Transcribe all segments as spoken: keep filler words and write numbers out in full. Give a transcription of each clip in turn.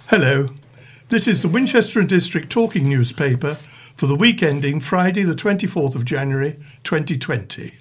Hello, this is the Winchester and District Talking newspaper for the week ending Friday the twenty-fourth of January twenty twenty.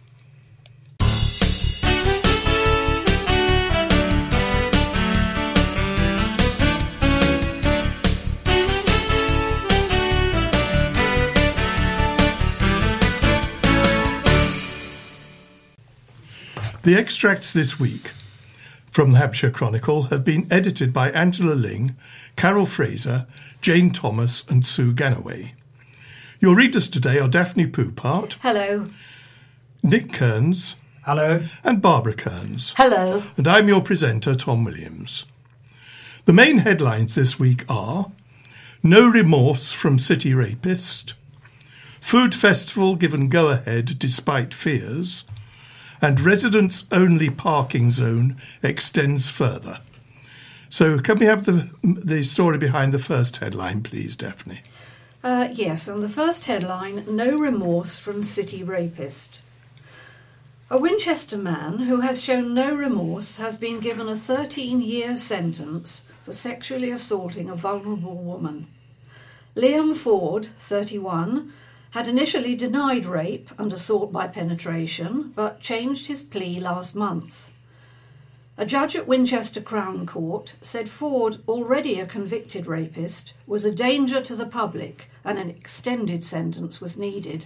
The extracts this week from the Hampshire Chronicle have been edited by Angela Ling, Carol Fraser, Jane Thomas and Sue Ganaway. Your readers today are Daphne Poupart. Hello. Nick Kearns. Hello. And Barbara Kearns. Hello. And I'm your presenter, Tom Williams. The main headlines this week are: No remorse from city rapist, food festival given go-ahead despite fears, and residents-only parking zone extends further. So can we have the the story behind the first headline, please, Daphne? Uh, yes, and the first headline, No remorse from city rapist. A Winchester man who has shown no remorse has been given a thirteen-year sentence for sexually assaulting a vulnerable woman. Liam Ford, thirty-one, had initially denied rape and assault by penetration, but changed his plea last month. A judge at Winchester Crown Court said Ford, already a convicted rapist, was a danger to the public and an extended sentence was needed.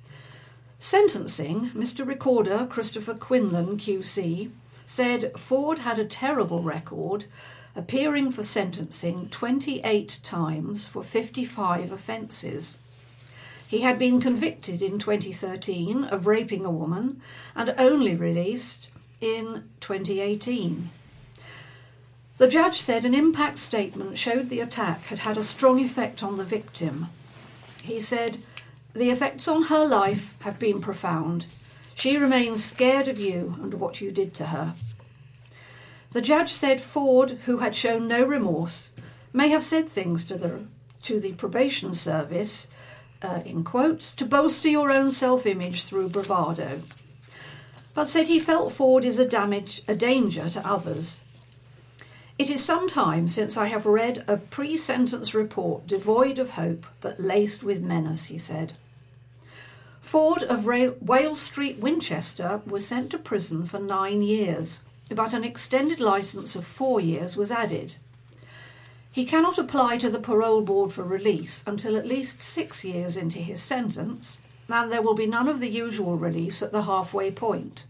Sentencing, Mister Recorder Christopher Quinlan Q C said Ford had a terrible record, appearing for sentencing twenty-eight times for fifty-five offences. He had been convicted in twenty thirteen of raping a woman and only released in twenty eighteen. The judge said an impact statement showed the attack had had a strong effect on the victim. He said, "The effects on her life have been profound. She remains scared of you and what you did to her." The judge said Ford, who had shown no remorse, may have said things to the, to the probation service, Uh, in quotes, to bolster your own self-image through bravado, but said he felt Ford is a damage, a danger to others. "It is some time since I have read a pre-sentence report devoid of hope but laced with menace," he said. Ford of Ra- Wales Street, Winchester, was sent to prison for nine years, but an extended licence of four years was added. He cannot apply to the parole board for release until at least six years into his sentence, and there will be none of the usual release at the halfway point.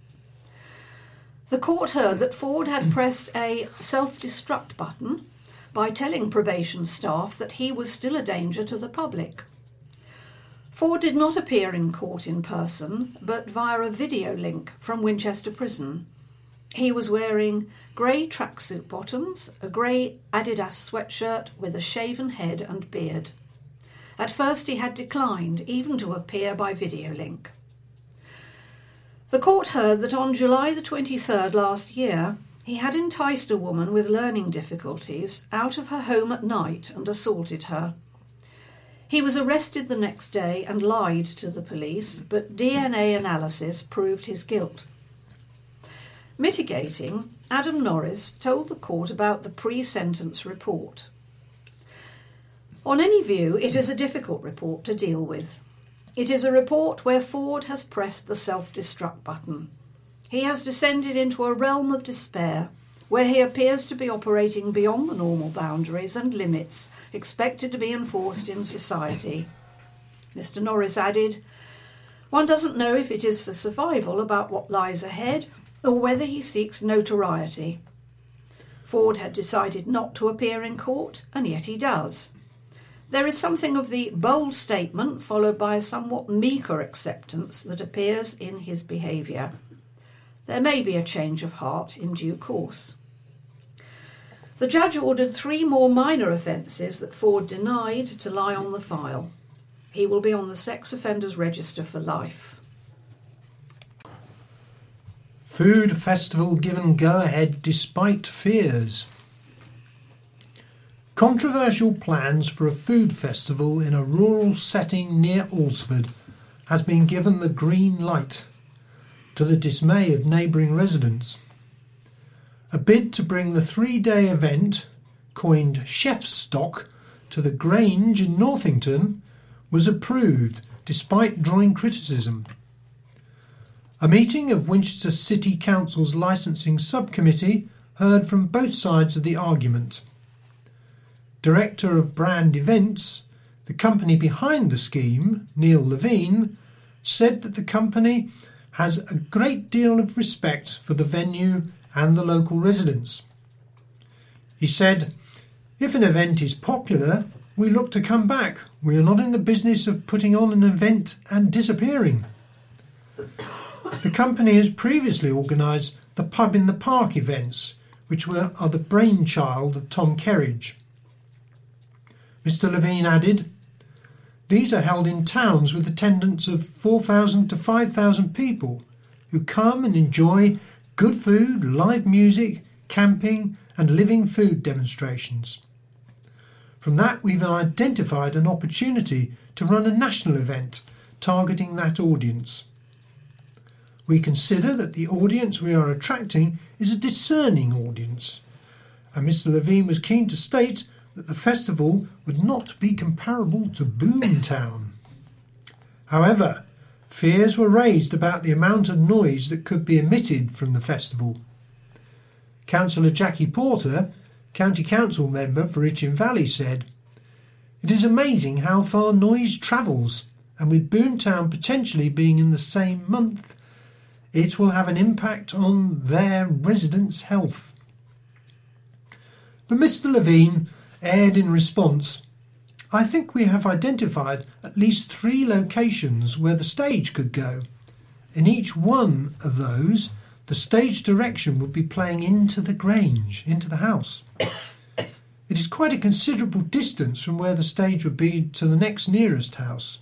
The court heard that Ford had pressed a self-destruct button by telling probation staff that he was still a danger to the public. Ford did not appear in court in person, but via a video link from Winchester Prison. He was wearing grey tracksuit bottoms, a grey Adidas sweatshirt with a shaven head and beard. At first he had declined even to appear by video link. The court heard that on July the twenty-third last year, he had enticed a woman with learning difficulties out of her home at night and assaulted her. He was arrested the next day and lied to the police, but D N A analysis proved his guilt. Mitigating, Adam Norris told the court about the pre-sentence report. On any view, it is a difficult report to deal with. It is a report where Ford has pressed the self-destruct button. He has descended into a realm of despair, where he appears to be operating beyond the normal boundaries and limits expected to be enforced in society. Mister Norris added, "One doesn't know if it is for survival about what lies ahead, or whether he seeks notoriety. Ford had decided not to appear in court, and yet he does. There is something of the bold statement followed by a somewhat meeker acceptance that appears in his behaviour. There may be a change of heart in due course." The judge ordered three more minor offences that Ford denied to lie on the file. He will be on the sex offenders register for life. Food festival given go-ahead despite fears. Controversial plans for a food festival in a rural setting near Alresford has been given the green light, to the dismay of neighbouring residents. A bid to bring the three-day event coined Chef's Stock, to the Grange in Northington was approved despite drawing criticism. A meeting of Winchester City Council's licensing subcommittee heard from both sides of the argument. Director of Brand Events, the company behind the scheme, Neil Levine, said that the company has a great deal of respect for the venue and the local residents. He said, "If an event is popular, we look to come back. We are not in the business of putting on an event and disappearing." The company has previously organised the Pub in the Park events, which were are the brainchild of Tom Kerridge. Mister Levine added, "These are held in towns with attendance of four thousand to five thousand people who come and enjoy good food, live music, camping and living food demonstrations. From that we've identified an opportunity to run a national event targeting that audience. We consider that the audience we are attracting is a discerning audience, and Mister Levine was keen to state that the festival would not be comparable to Boomtown. However, fears were raised about the amount of noise that could be emitted from the festival. Councillor Jackie Porter, County Council member for Itchen Valley, said, "It is amazing how far noise travels, and with Boomtown potentially being in the same month, it will have an impact on their residents' health." But Mister Levine aired in response, "I think we have identified at least three locations where the stage could go. In each one of those, the stage direction would be playing into the Grange, into the house. It is quite a considerable distance from where the stage would be to the next nearest house."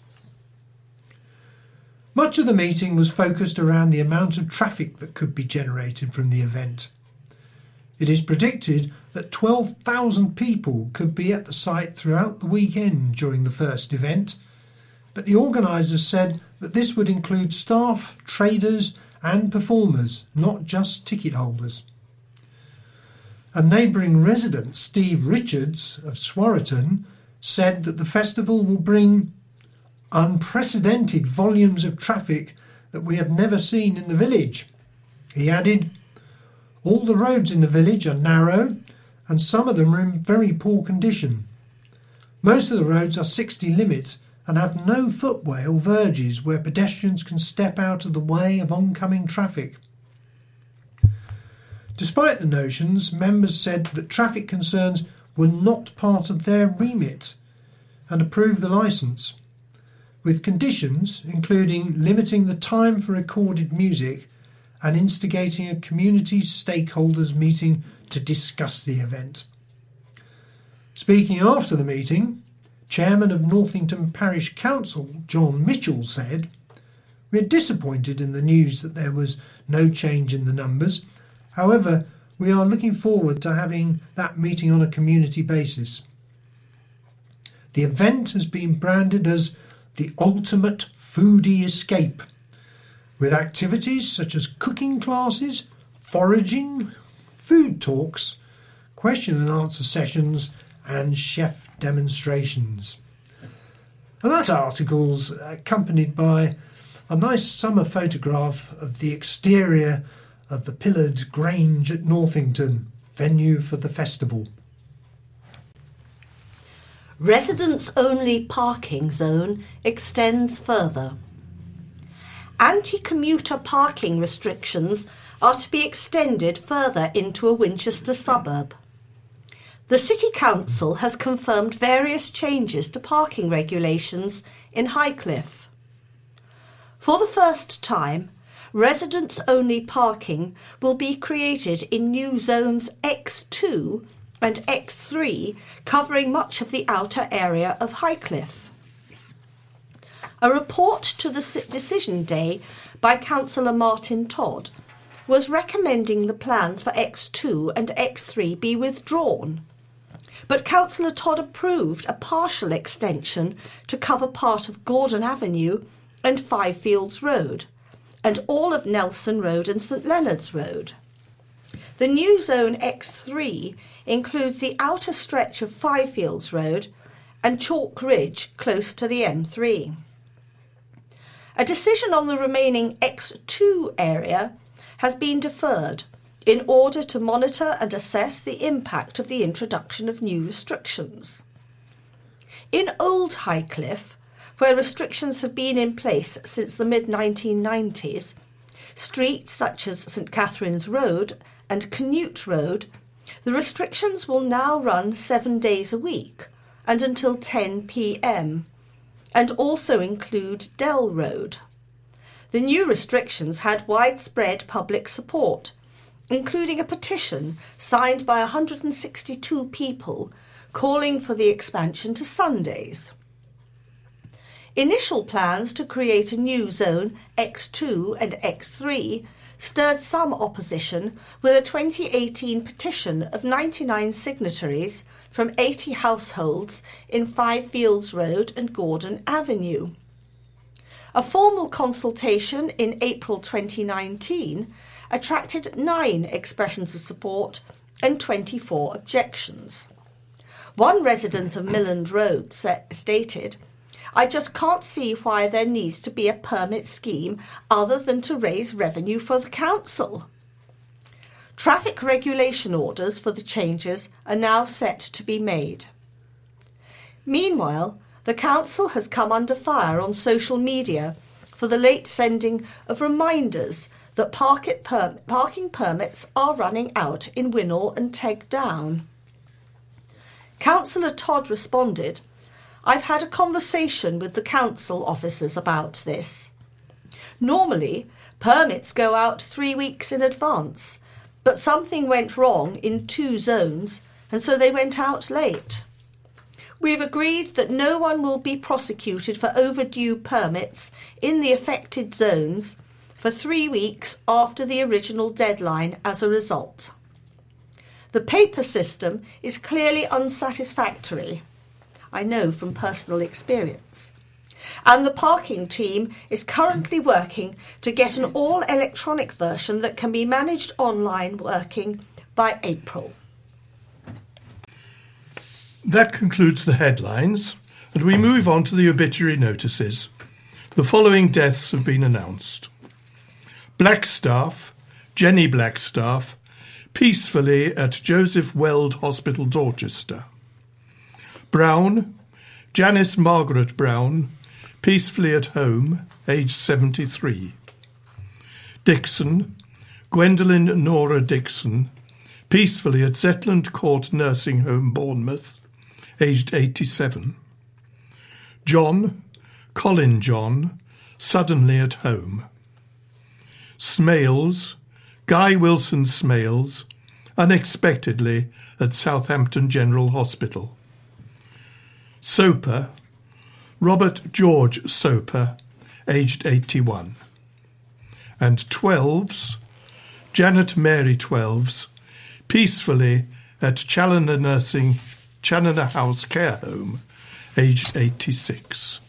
Much of the meeting was focused around the amount of traffic that could be generated from the event. It is predicted that twelve thousand people could be at the site throughout the weekend during the first event, but the organisers said that this would include staff, traders and performers, not just ticket holders. A neighbouring resident, Steve Richards of Swarriton, said that the festival will bring unprecedented volumes of traffic that we have never seen in the village. He added, "All the roads in the village are narrow and some of them are in very poor condition. Most of the roads are sixty limit and have no footway or verges where pedestrians can step out of the way of oncoming traffic." Despite the notions, members said that traffic concerns were not part of their remit and approved the licence, with conditions including limiting the time for recorded music and instigating a community stakeholders meeting to discuss the event. Speaking after the meeting, Chairman of Northington Parish Council, John Mitchell, said, "We are disappointed in the news that there was no change in the numbers. However, we are looking forward to having that meeting on a community basis. The event has been branded as the ultimate foodie escape, with activities such as cooking classes, foraging, food talks, question and answer sessions and chef demonstrations." And that article's accompanied by a nice summer photograph of the exterior of the pillared Grange at Northington, venue for the festival. Residents-only parking zone extends further. Anti-commuter parking restrictions are to be extended further into a Winchester suburb. The City Council has confirmed various changes to parking regulations in Highcliffe. For the first time, residents-only parking will be created in new zones X two and X three, covering much of the outer area of Highcliffe. A report to the decision day by Councillor Martin Todd was recommending the plans for X two and X three be withdrawn, but Councillor Todd approved a partial extension to cover part of Gordon Avenue and Five Fields Road, and all of Nelson Road and St Leonard's Road. The new Zone X three includes the outer stretch of Fivefields Road and Chalk Ridge close to the M three. A decision on the remaining X two area has been deferred in order to monitor and assess the impact of the introduction of new restrictions. In Old Highcliffe, where restrictions have been in place since the mid nineteen nineties, streets such as St Catherine's Road and Canute Road, the restrictions will now run seven days a week and until ten p m, and also include Dell Road. The new restrictions had widespread public support, including a petition signed by one hundred sixty-two people calling for the expansion to Sundays. Initial plans to create a new zone X two and X three stirred some opposition with a twenty eighteen petition of ninety-nine signatories from eighty households in Fivefields Road and Gordon Avenue. A formal consultation in April twenty nineteen attracted nine expressions of support and twenty-four objections. One resident of Milland Road stated, "I just can't see why there needs to be a permit scheme other than to raise revenue for the council." Traffic regulation orders for the changes are now set to be made. Meanwhile, the council has come under fire on social media for the late sending of reminders that per- parking permits are running out in Winnall and Teg Down. Councillor Todd responded, "I've had a conversation with the council officers about this. Normally, permits go out three weeks in advance, but something went wrong in two zones, and so they went out late. We've agreed that no one will be prosecuted for overdue permits in the affected zones for three weeks after the original deadline as a result. The paper system is clearly unsatisfactory, I know from personal experience, and the parking team is currently working to get an all-electronic version that can be managed online working by April." That concludes the headlines, and we move on to the obituary notices. The following deaths have been announced. Blackstaff, Jenny Blackstaff, peacefully at Joseph Weld Hospital, Dorchester. Brown, Janice Margaret Brown, peacefully at home, aged seventy-three. Dixon, Gwendolyn Nora Dixon, peacefully at Zetland Court Nursing Home, Bournemouth, aged eighty-seven. John, Colin John, suddenly at home. Smales, Guy Wilson Smales, unexpectedly at Southampton General Hospital. Soper, Robert George Soper, aged eighty-one. And Twelves, Janet Mary Twelves, peacefully at Challoner Nursing, Challoner House Care Home, aged eighty-six.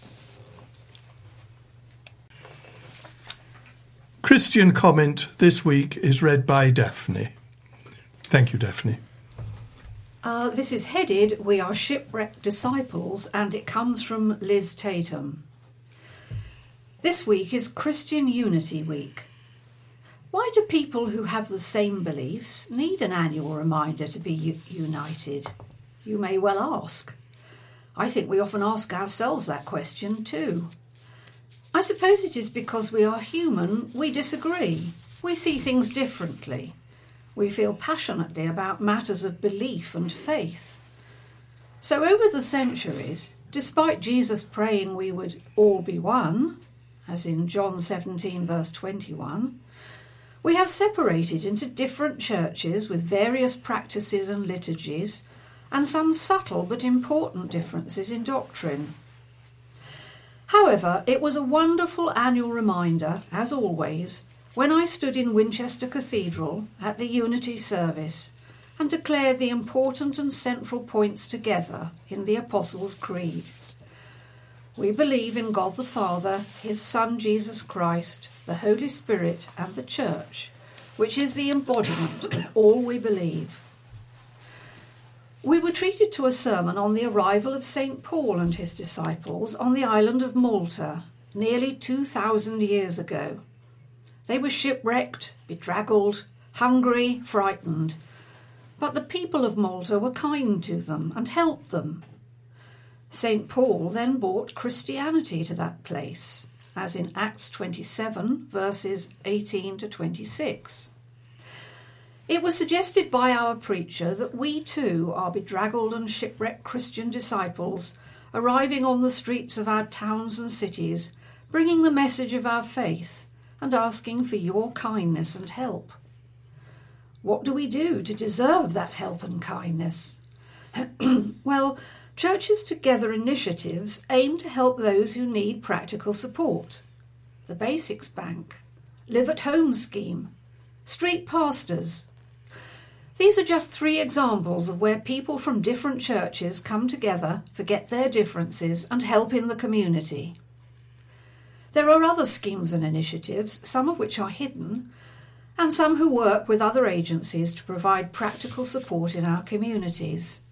Christian comment this week is read by Daphne. Thank you, Daphne. Uh, this is headed, "We Are Shipwrecked Disciples," and it comes from Liz Tatum. This week is Christian Unity Week. Why do people who have the same beliefs need an annual reminder to be u- united? You may well ask. I think we often ask ourselves that question too. I suppose it is because we are human, we disagree. We see things differently. We feel passionately about matters of belief and faith. So over the centuries, despite Jesus praying we would all be one, as in John seventeen verse twenty-one, we have separated into different churches with various practices and liturgies, and some subtle but important differences in doctrine. However, it was a wonderful annual reminder, as always, when I stood in Winchester Cathedral at the Unity service and declared the important and central points together in the Apostles' Creed. We believe in God the Father, His Son Jesus Christ, the Holy Spirit and the Church, which is the embodiment of all we believe. We were treated to a sermon on the arrival of Saint Paul and his disciples on the island of Malta nearly two thousand years ago. They were shipwrecked, bedraggled, hungry, frightened, but the people of Malta were kind to them and helped them. Saint Paul then brought Christianity to that place, as in Acts twenty-seven, verses eighteen to twenty-six. It was suggested by our preacher that we too are bedraggled and shipwrecked Christian disciples arriving on the streets of our towns and cities, bringing the message of our faith and asking for your kindness and help. What do we do to deserve that help and kindness? Well, Churches Together initiatives aim to help those who need practical support. The Basics Bank, Live at Home scheme, street pastors. These are just three examples of where people from different churches come together, forget their differences, and help in the community. There are other schemes and initiatives, some of which are hidden, and some who work with other agencies to provide practical support in our communities.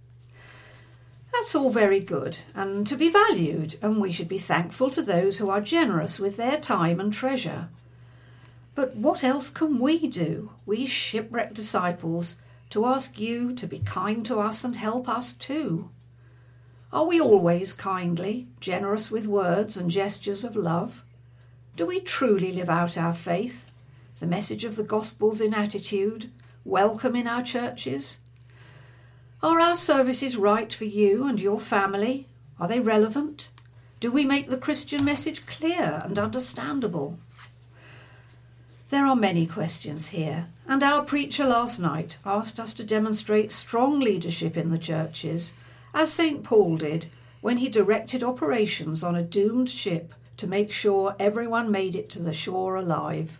That's all very good and to be valued, and we should be thankful to those who are generous with their time and treasure. But what else can we do, we shipwrecked disciples, to ask you to be kind to us and help us too? Are we always kindly, generous with words and gestures of love? Do we truly live out our faith, the message of the Gospels in attitude, welcome in our churches? Are our services right for you and your family? Are they relevant? Do we make the Christian message clear and understandable? There are many questions here, and our preacher last night asked us to demonstrate strong leadership in the churches, as Saint Paul did when he directed operations on a doomed ship to make sure everyone made it to the shore alive.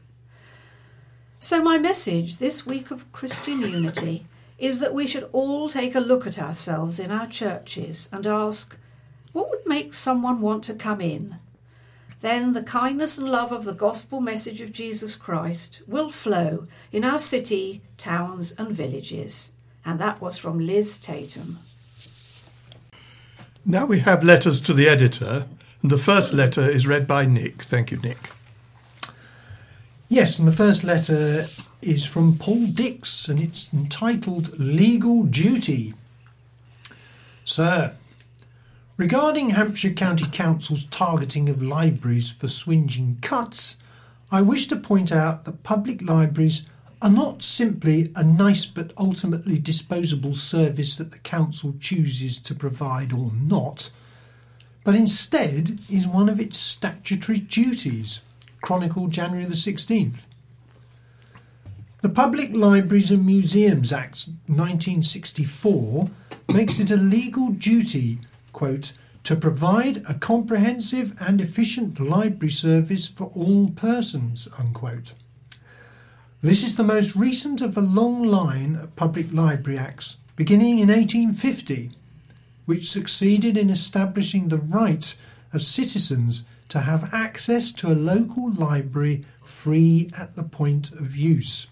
So my message this week of Christian unity is that we should all take a look at ourselves in our churches and ask, what would make someone want to come in? Then the kindness and love of the gospel message of Jesus Christ will flow in our city, towns and villages. And that was from Liz Tatum. Now we have letters to the editor, and the first letter is read by Nick. Thank you, Nick. Yes, and the first letter is from Paul Dix, and it's entitled Legal Duty. Sir, regarding Hampshire County Council's targeting of libraries for swinging cuts, I wish to point out that public libraries are not simply a nice but ultimately disposable service that the council chooses to provide or not, but instead is one of its statutory duties. Chronicle, January the sixteenth. The Public Libraries and Museums Act nineteen sixty-four makes it a legal duty, quote, to provide a comprehensive and efficient library service for all persons, unquote. This is the most recent of a long line of public library acts, beginning in eighteen fifty, which succeeded in establishing the right of citizens to have access to a local library free at the point of use.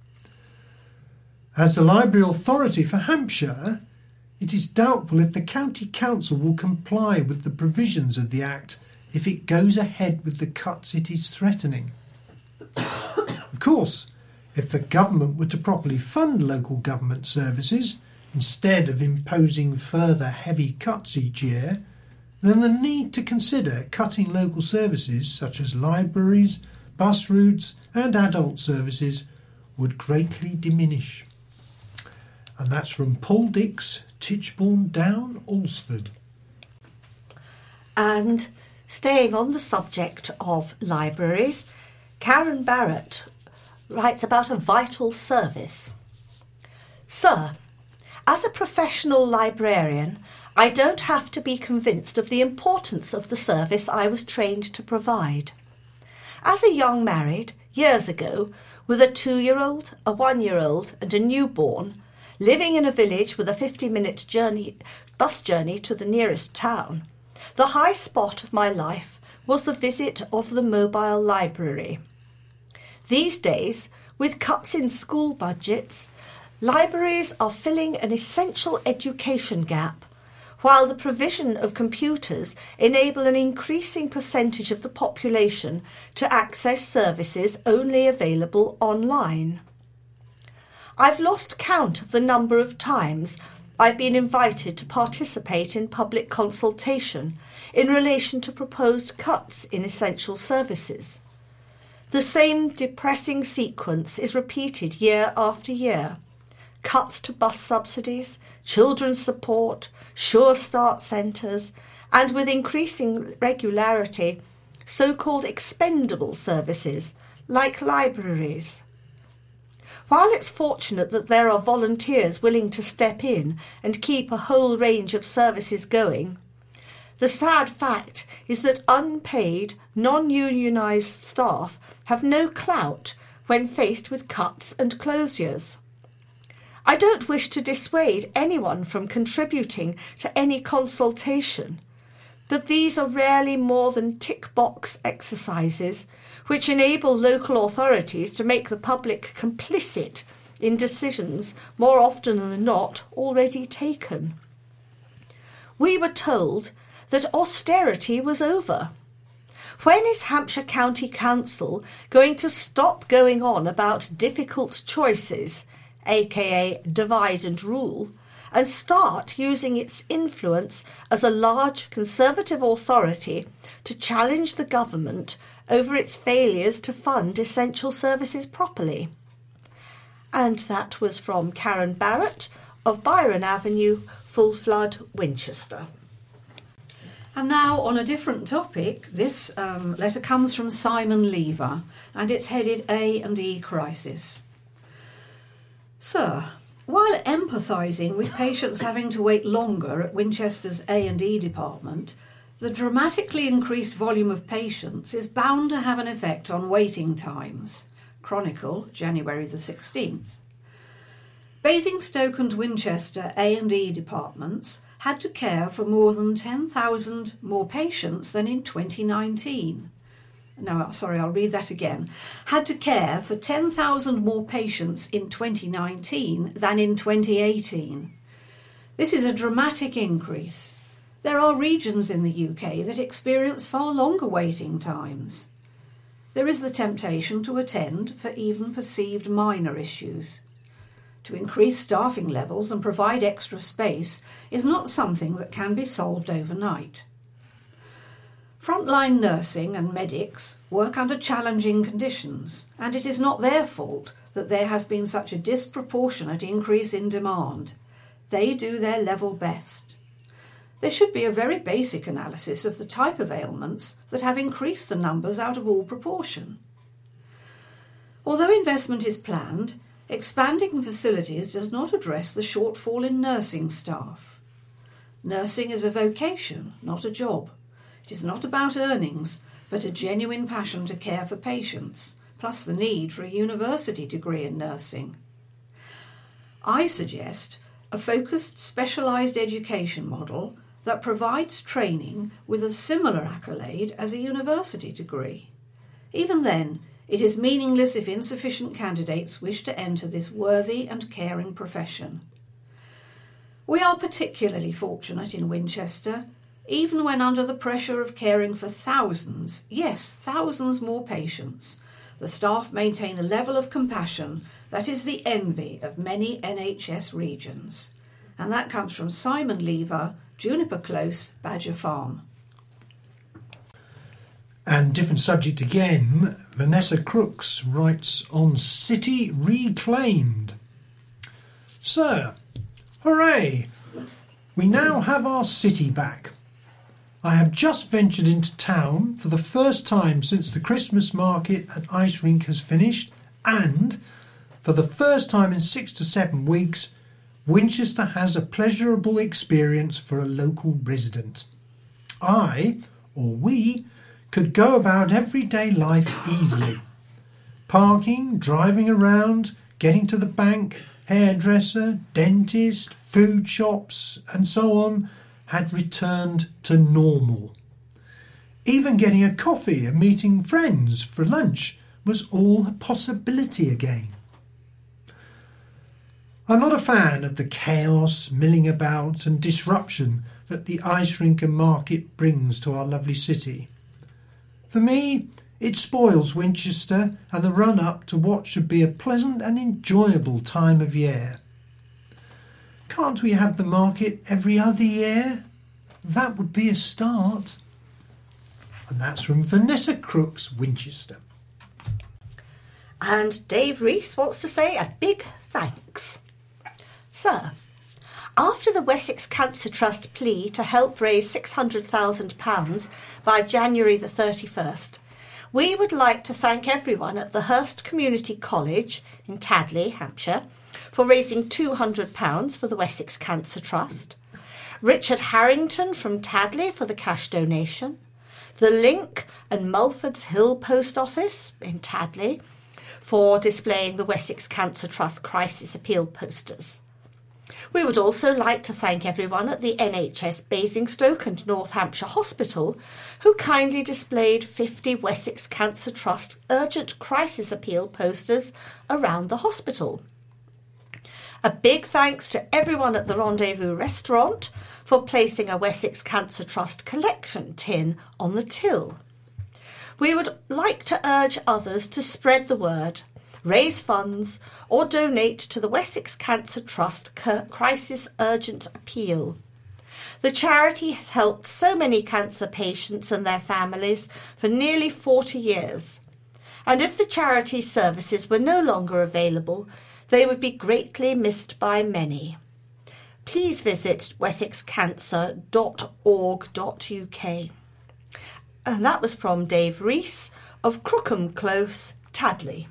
As the Library Authority for Hampshire, it is doubtful if the County Council will comply with the provisions of the Act if it goes ahead with the cuts it is threatening. Of course, if the government were to properly fund local government services, instead of imposing further heavy cuts each year, then the need to consider cutting local services such as libraries, bus routes and adult services would greatly diminish. And that's from Paul Dix, Titchbourne Down, Alresford. And staying on the subject of libraries, Karen Barrett writes about a vital service. Sir, as a professional librarian, I don't have to be convinced of the importance of the service I was trained to provide. As a young married, years ago, with a two-year-old, a one-year-old and a newborn, living in a village with a fifty-minute journey, bus journey to the nearest town, the high spot of my life was the visit of the mobile library. These days, With cuts in school budgets, libraries are filling an essential education gap, while the provision of computers enable an increasing percentage of the population to access services only available online. I've lost count of the number of times I've been invited to participate in public consultation in relation to proposed cuts in essential services. The same depressing sequence is repeated year after year. Cuts to bus subsidies, children's support, Sure Start centres, and with increasing regularity, so-called expendable services like libraries. While it's fortunate that there are volunteers willing to step in and keep a whole range of services going, the sad fact is that unpaid, non-unionised staff have no clout when faced with cuts and closures. I don't wish to dissuade anyone from contributing to any consultation, but these are rarely more than tick-box exercises which enable local authorities to make the public complicit in decisions more often than not already taken. We were told that austerity was over. When is Hampshire County Council going to stop going on about difficult choices, aka divide and rule, and start using its influence as a large Conservative authority to challenge the government over its failures to fund essential services properly? And that was from Karen Barrett of Byron Avenue, Full Flood, Winchester. And now, on a different topic, this um, letter comes from Simon Lever, and it's headed A and E Crisis. Sir, while empathising with patients having to wait longer at Winchester's A and E department, the dramatically increased volume of patients is bound to have an effect on waiting times. Chronicle, January the sixteenth. Basingstoke and Winchester A and E departments had to care for more than ten thousand more patients than in twenty nineteen. No, sorry, I'll read that again. Had to care for ten thousand more patients in twenty nineteen than in twenty eighteen. This is a dramatic increase. There are regions in the U K that experience far longer waiting times. There is the temptation to attend for even perceived minor issues. To increase staffing levels and provide extra space is not something that can be solved overnight. Frontline nursing and medics work under challenging conditions, and it is not their fault that there has been such a disproportionate increase in demand. They do their level best. There should be a very basic analysis of the type of ailments that have increased the numbers out of all proportion. Although investment is planned, expanding facilities does not address the shortfall in nursing staff. Nursing is a vocation, not a job. It is not about earnings, but a genuine passion to care for patients, plus the need for a university degree in nursing. I suggest a focused specialised education model that provides training with a similar accolade as a university degree. Even then, it is meaningless if insufficient candidates wish to enter this worthy and caring profession. We are particularly fortunate in Winchester, even when under the pressure of caring for thousands, yes, thousands more patients, the staff maintain a level of compassion that is the envy of many N H S regions. And that comes from Simon Lever, Juniper Close, Badger Farm. And different subject again, Vanessa Crooks writes on City Reclaimed. Sir, hooray! We now have our city back. I have just ventured into town for the first time since the Christmas market at Ice Rink has finished, and for the first time in six to seven weeks, Winchester has a pleasurable experience for a local resident. I, or we, could go about everyday life easily. Parking, driving around, getting to the bank, hairdresser, dentist, food shops, and so on had returned to normal. Even getting a coffee and meeting friends for lunch was all a possibility again. I'm not a fan of the chaos, milling about and disruption that the ice rink and market brings to our lovely city. For me, it spoils Winchester and the run-up to what should be a pleasant and enjoyable time of year. Can't we have the market every other year? That would be a start. And that's from Vanessa Crooks, Winchester. And Dave Rees wants to say a big thanks. Sir, after the Wessex Cancer Trust plea to help raise six hundred thousand pounds by January the thirty-first, we would like to thank everyone at the Hurst Community College in Tadley, Hampshire, for raising two hundred pounds for the Wessex Cancer Trust, Richard Harrington from Tadley for the cash donation, the Link and Mulfords Hill Post Office in Tadley for displaying the Wessex Cancer Trust Crisis Appeal posters. We would also like to thank everyone at the N H S Basingstoke and North Hampshire Hospital who kindly displayed fifty Wessex Cancer Trust Urgent Crisis Appeal posters around the hospital. A big thanks to everyone at the Rendezvous Restaurant for placing a Wessex Cancer Trust collection tin on the till. We would like to urge others to spread the word, raise funds or donate to the Wessex Cancer Trust Crisis Urgent Appeal. The charity has helped so many cancer patients and their families for nearly forty years. And if the charity's services were no longer available, they would be greatly missed by many. Please visit wessex cancer dot org dot U K. And that was from Dave Rees of Crookham Close, Tadley.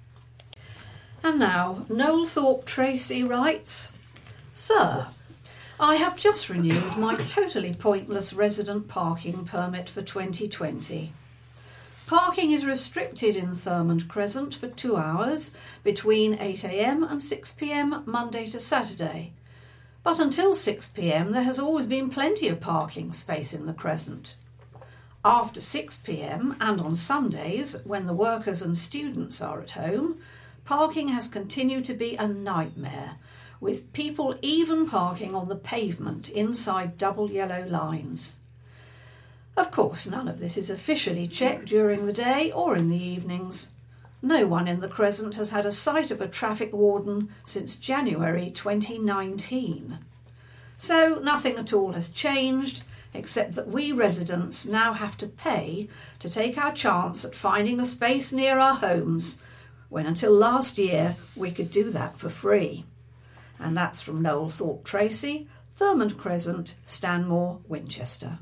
And now, Noel Thorpe Tracy writes, Sir, I have just renewed my totally pointless resident parking permit for twenty twenty. Parking is restricted in Thurmond Crescent for two hours between eight a m and six p m Monday to Saturday. But until six p m there has always been plenty of parking space in the Crescent. After six p m and on Sundays, when the workers and students are at home, parking has continued to be a nightmare, with people even parking on the pavement inside double yellow lines. Of course, none of this is officially checked during the day or in the evenings. No one in the Crescent has had a sight of a traffic warden since January twenty nineteen. So nothing at all has changed, except that we residents now have to pay to take our chance at finding a space near our homes, when until last year we could do that for free. And that's from Noel Thorpe Tracy, Thurmond Crescent, Stanmore, Winchester.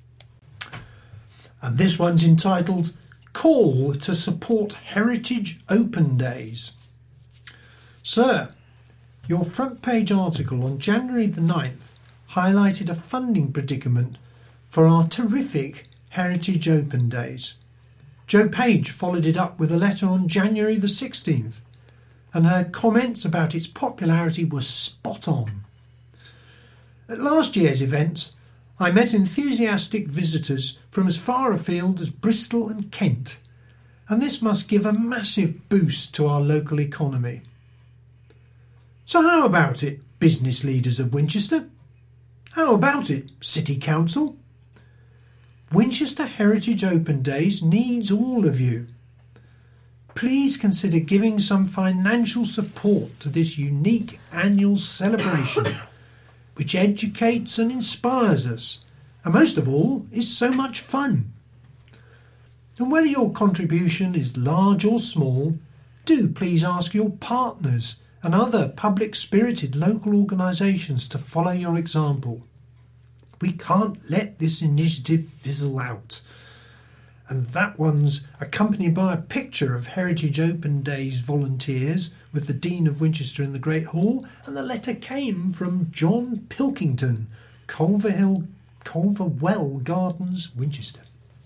And this one's entitled Call to Support Heritage Open Days. Sir, your front page article on January the ninth highlighted a funding predicament for our terrific Heritage Open Days. Jo Page followed it up with a letter on January the sixteenth, and her comments about its popularity were spot on. At last year's events, I met enthusiastic visitors from as far afield as Bristol and Kent, and this must give a massive boost to our local economy. So how about it, business leaders of Winchester? How about it, City Council? Winchester Heritage Open Days needs all of you. Please consider giving some financial support to this unique annual celebration, which educates and inspires us, and most of all is so much fun. And whether your contribution is large or small, do please ask your partners and other public-spirited local organisations to follow your example. We can't let this initiative fizzle out. And that one's accompanied by a picture of Heritage Open Days volunteers with the Dean of Winchester in the Great Hall, and the letter came from John Pilkington, Culverhill, Culverwell Gardens, Winchester.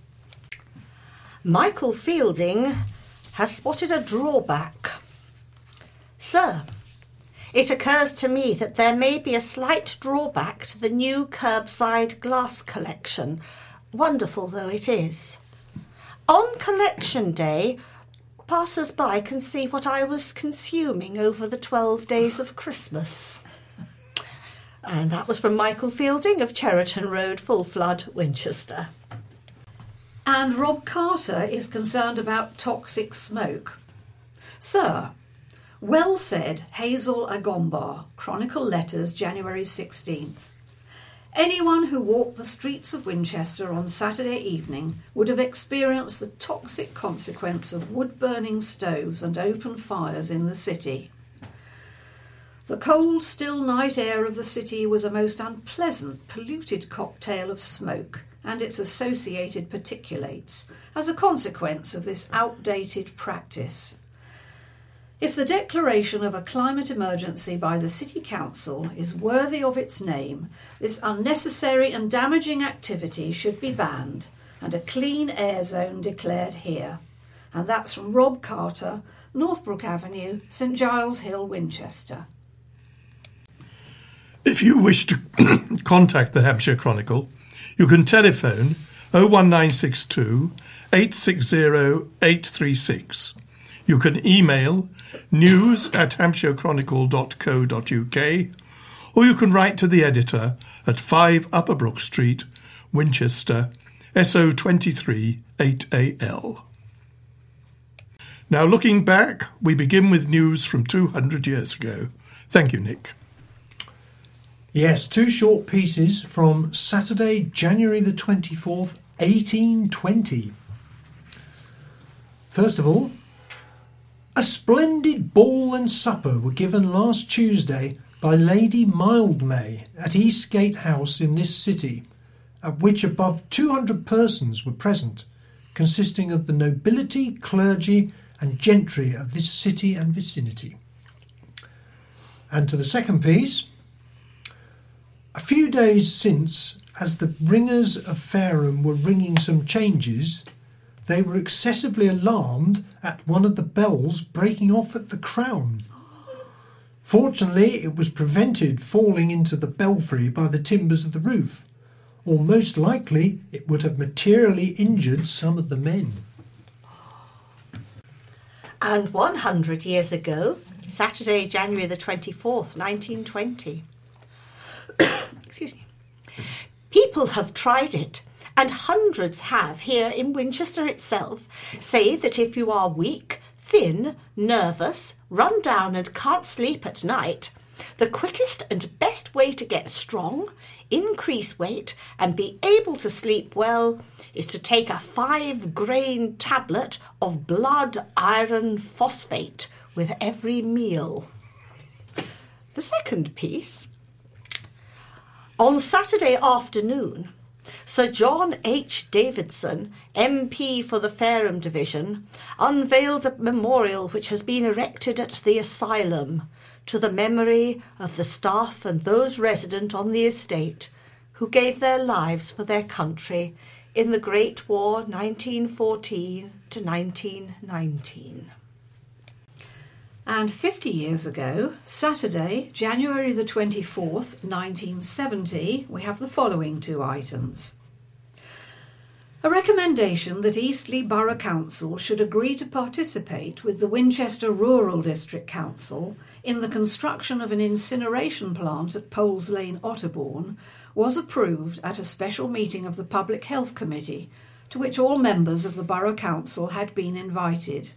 Michael Fielding has spotted a drawback. Sir, it occurs to me that there may be a slight drawback to the new curbside glass collection, wonderful though it is. On collection day, passers-by can see what I was consuming over the twelve days of Christmas. And that was from Michael Fielding of Cheriton Road, Full Flood, Winchester. And Rob Carter is concerned about toxic smoke. Sir, well said, Hazel Agombar, Chronicle Letters, January sixteenth. Anyone who walked the streets of Winchester on Saturday evening would have experienced the toxic consequence of wood-burning stoves and open fires in the city. The cold, still night air of the city was a most unpleasant, polluted cocktail of smoke and its associated particulates as a consequence of this outdated practice. If the declaration of a climate emergency by the City Council is worthy of its name, this unnecessary and damaging activity should be banned and a clean air zone declared here. And that's from Rob Carter, Northbrook Avenue, St Giles Hill, Winchester. If you wish to contact the Hampshire Chronicle, you can telephone oh one nine six two, eight six zero, eight three six. You can email news at hampshire chronicle dot co dot uk, or you can write to the editor at five Upper Brook Street, Winchester, S O twenty-three eight A L. Now, looking back, we begin with news from two hundred years ago. Thank you, Nick. Yes, two short pieces from Saturday, January the twenty-fourth, eighteen twenty. First of all, a splendid ball and supper were given last Tuesday by Lady Mildmay at Eastgate House in this city, at which above two hundred persons were present, consisting of the nobility, clergy and gentry of this city and vicinity. And to the second piece, a few days since, as the ringers of Fareham were ringing some changes, they were excessively alarmed at one of the bells breaking off at the crown. Fortunately, it was prevented falling into the belfry by the timbers of the roof, or most likely it would have materially injured some of the men. And one hundred years ago, Saturday, January the twenty-fourth, nineteen twenty. Excuse me. People have tried it, and hundreds have here in Winchester itself, say that if you are weak, thin, nervous, run down and can't sleep at night, the quickest and best way to get strong, increase weight and be able to sleep well is to take a five-grain tablet of blood iron phosphate with every meal. The second piece. On Saturday afternoon, Sir John H. Davidson, M P for the Fareham Division, unveiled a memorial which has been erected at the asylum to the memory of the staff and those resident on the estate who gave their lives for their country in the Great War nineteen fourteen to nineteen nineteen. And fifty years ago, Saturday, January the twenty-fourth, nineteen seventy, we have the following two items. A recommendation that Eastleigh Borough Council should agree to participate with the Winchester Rural District Council in the construction of an incineration plant at Poles Lane, Otterbourne, was approved at a special meeting of the Public Health Committee, to which all members of the Borough Council had been invited.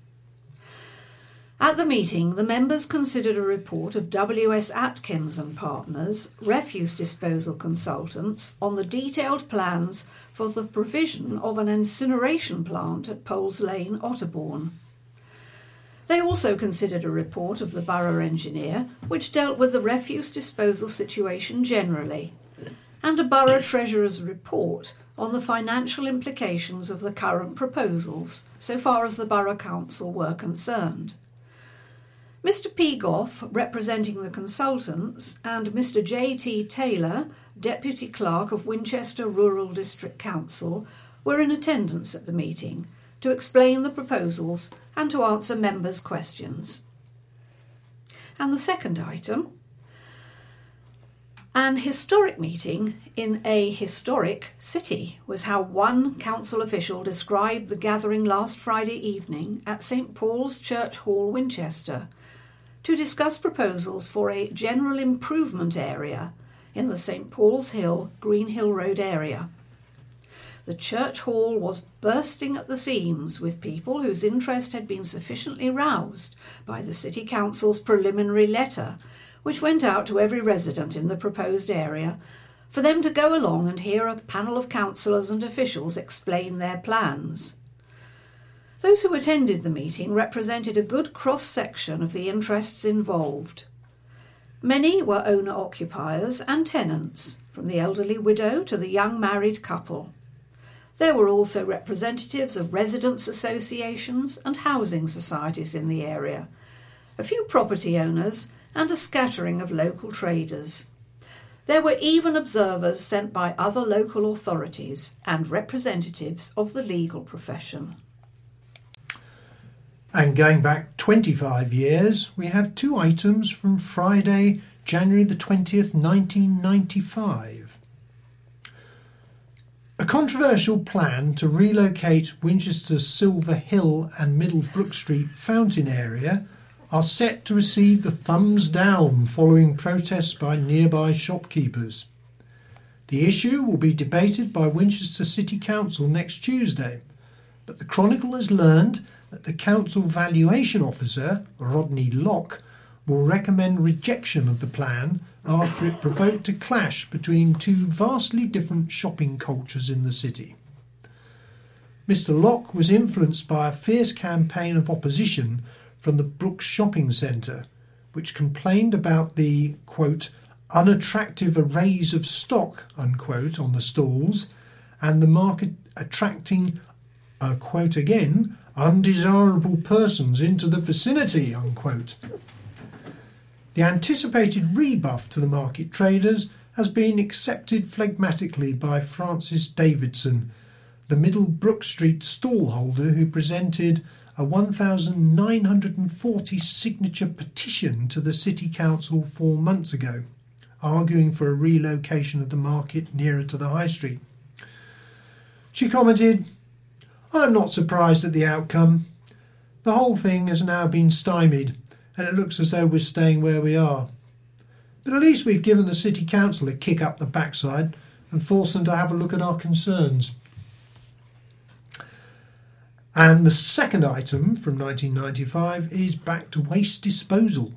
At the meeting, the members considered a report of W S Atkins and Partners, refuse disposal consultants, on the detailed plans for the provision of an incineration plant at Poles Lane, Otterbourne. They also considered a report of the borough engineer, which dealt with the refuse disposal situation generally, and a borough treasurer's report on the financial implications of the current proposals, so far as the borough council were concerned. Mister P. Goff, representing the consultants, and Mister J. T. Taylor, Deputy Clerk of Winchester Rural District Council, were in attendance at the meeting to explain the proposals and to answer members' questions. And the second item. An historic meeting in a historic city was how one council official described the gathering last Friday evening at St Paul's Church Hall, Winchester, to discuss proposals for a general improvement area in the St Paul's Hill, Green Hill Road area. The church hall was bursting at the seams with people whose interest had been sufficiently roused by the City Council's preliminary letter, which went out to every resident in the proposed area, for them to go along and hear a panel of councillors and officials explain their plans. Those who attended the meeting represented a good cross-section of the interests involved. Many were owner-occupiers and tenants, from the elderly widow to the young married couple. There were also representatives of residents' associations and housing societies in the area, a few property owners, and a scattering of local traders. There were even observers sent by other local authorities and representatives of the legal profession. And going back twenty-five years, we have two items from Friday, January the twentieth, nineteen ninety-five. A controversial plan to relocate Winchester's Silver Hill and Middle Brook Street fountain area are set to receive the thumbs down following protests by nearby shopkeepers. The issue will be debated by Winchester City Council next Tuesday, but the Chronicle has learned that the Council Valuation Officer, Rodney Locke, will recommend rejection of the plan after it provoked a clash between two vastly different shopping cultures in the city. Mister Locke was influenced by a fierce campaign of opposition from the Brooks Shopping Centre, which complained about the, quote, unattractive arrays of stock, unquote, on the stalls, and the market attracting, uh, quote again, undesirable persons into the vicinity, unquote. The anticipated rebuff to the market traders has been accepted phlegmatically by Francis Davidson, the Middle Brook Street stallholder who presented a one thousand nine hundred forty signature petition to the City Council four months ago, arguing for a relocation of the market nearer to the High Street. She commented, "I'm not surprised at the outcome. The whole thing has now been stymied, and it looks as though we're staying where we are. But at least we've given the City Council a kick up the backside and forced them to have a look at our concerns." And the second item from nineteen ninety-five is back to waste disposal.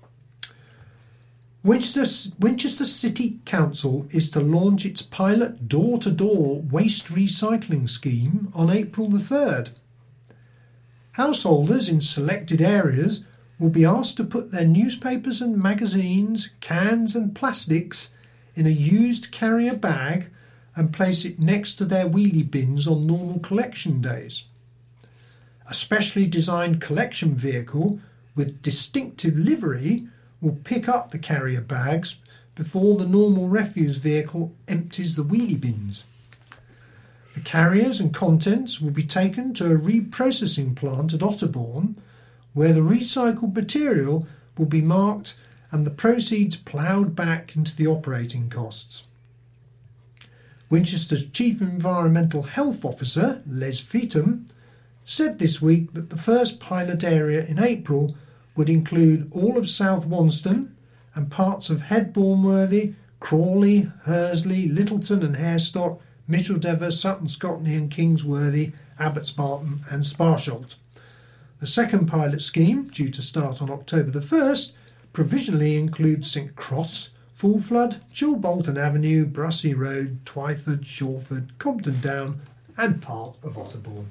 Winchester, Winchester City Council is to launch its pilot door-to-door waste recycling scheme on April the third. Householders in selected areas will be asked to put their newspapers and magazines, cans and plastics in a used carrier bag and place it next to their wheelie bins on normal collection days. A specially designed collection vehicle with distinctive livery will pick up the carrier bags before the normal refuse vehicle empties the wheelie bins. The carriers and contents will be taken to a reprocessing plant at Otterbourne, where the recycled material will be marked and the proceeds ploughed back into the operating costs. Winchester's Chief Environmental Health Officer, Les Feetham, said this week that the first pilot area in April would include all of South Wanston and parts of Headbourne-Worthy, Crawley, Hursley, Littleton and Harestock, Micheldever, Sutton Scotney and Kingsworthy, Abbots Barton and Sparsholt. The second pilot scheme, due to start on October the first, provisionally includes St Cross, Full Flood, Chilbolton Avenue, Brussey Road, Twyford, Shawford, Compton Down and part of Otterbourne.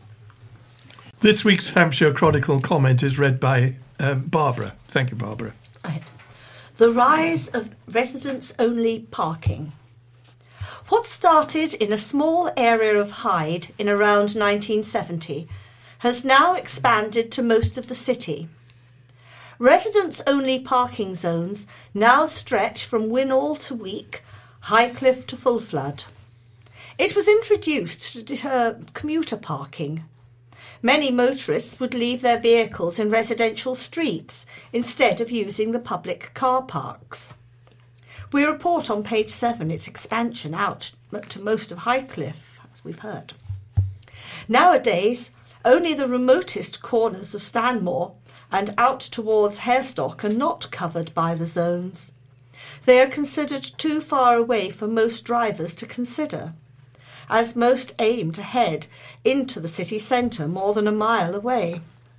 This week's Hampshire Chronicle comment is read by um, Barbara. Thank you, Barbara. Right. The rise of residents-only parking. What started in a small area of Hyde in around nineteen seventy has now expanded to most of the city. Residents-only parking zones now stretch from Winnall to Week, Highcliffe to Full Flood. It was introduced to deter commuter parking. Many motorists would leave their vehicles in residential streets instead of using the public car parks. We report on page seven its expansion out to most of Highcliffe, as we've heard. Nowadays, only the remotest corners of Stanmore and out towards Harestock are not covered by the zones. They are considered too far away for most drivers to consider, as most aim to head into the city centre more than a mile away.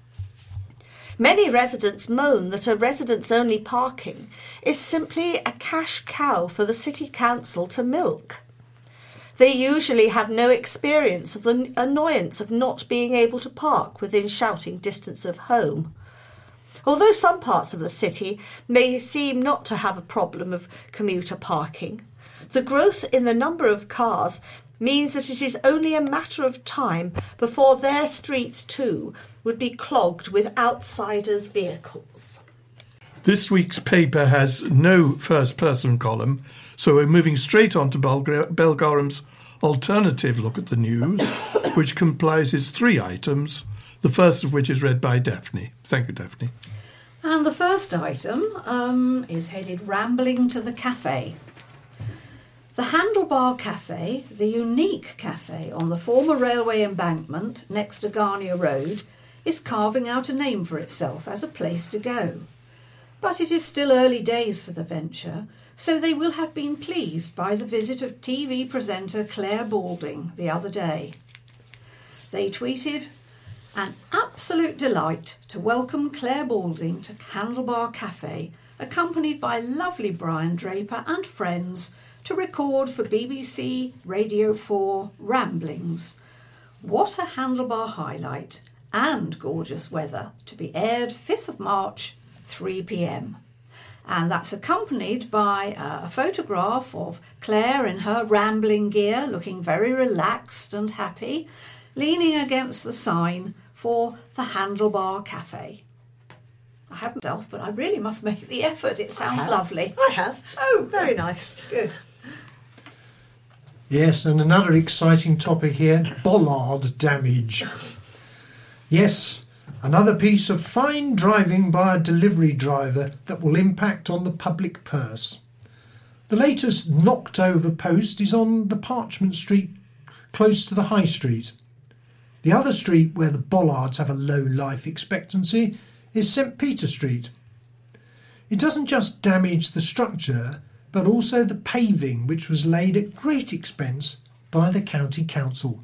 Many residents moan that a residents-only parking is simply a cash cow for the city council to milk. They usually have no experience of the annoyance of not being able to park within shouting distance of home. Although some parts of the city may seem not to have a problem of commuter parking, the growth in the number of cars means that it is only a matter of time before their streets too would be clogged with outsiders' vehicles. This week's paper has no first-person column, so we're moving straight on to Belgra- Belgaram's alternative look at the news, which comprises three items, the first of which is read by Daphne. Thank you, Daphne. And the first item um, is headed Rambling to the Cafe. The Handlebar Cafe, the unique cafe on the former railway embankment next to Garnier Road, is carving out a name for itself as a place to go. But it is still early days for the venture, so they will have been pleased by the visit of T V presenter Claire Balding the other day. They tweeted, "An absolute delight to welcome Claire Balding to Handlebar Cafe, accompanied by lovely Brian Draper and friends, to record for B B C Radio four Ramblings. What a Handlebar highlight and gorgeous weather, to be aired fifth of March, three p.m. And that's accompanied by uh, a photograph of Claire in her rambling gear, looking very relaxed and happy, leaning against the sign for the Handlebar Cafe. I haven't myself, but I really must make the effort. It sounds lovely. I have. Oh, Very nice. Good. Yes, and another exciting topic here, bollard damage. Yes, another piece of fine driving by a delivery driver that will impact on the public purse. The latest knocked over post is on the Parchment Street, close to the High Street. The other street where the bollards have a low life expectancy is St Peter Street. It doesn't just damage the structure, but also the paving, which was laid at great expense by the county council.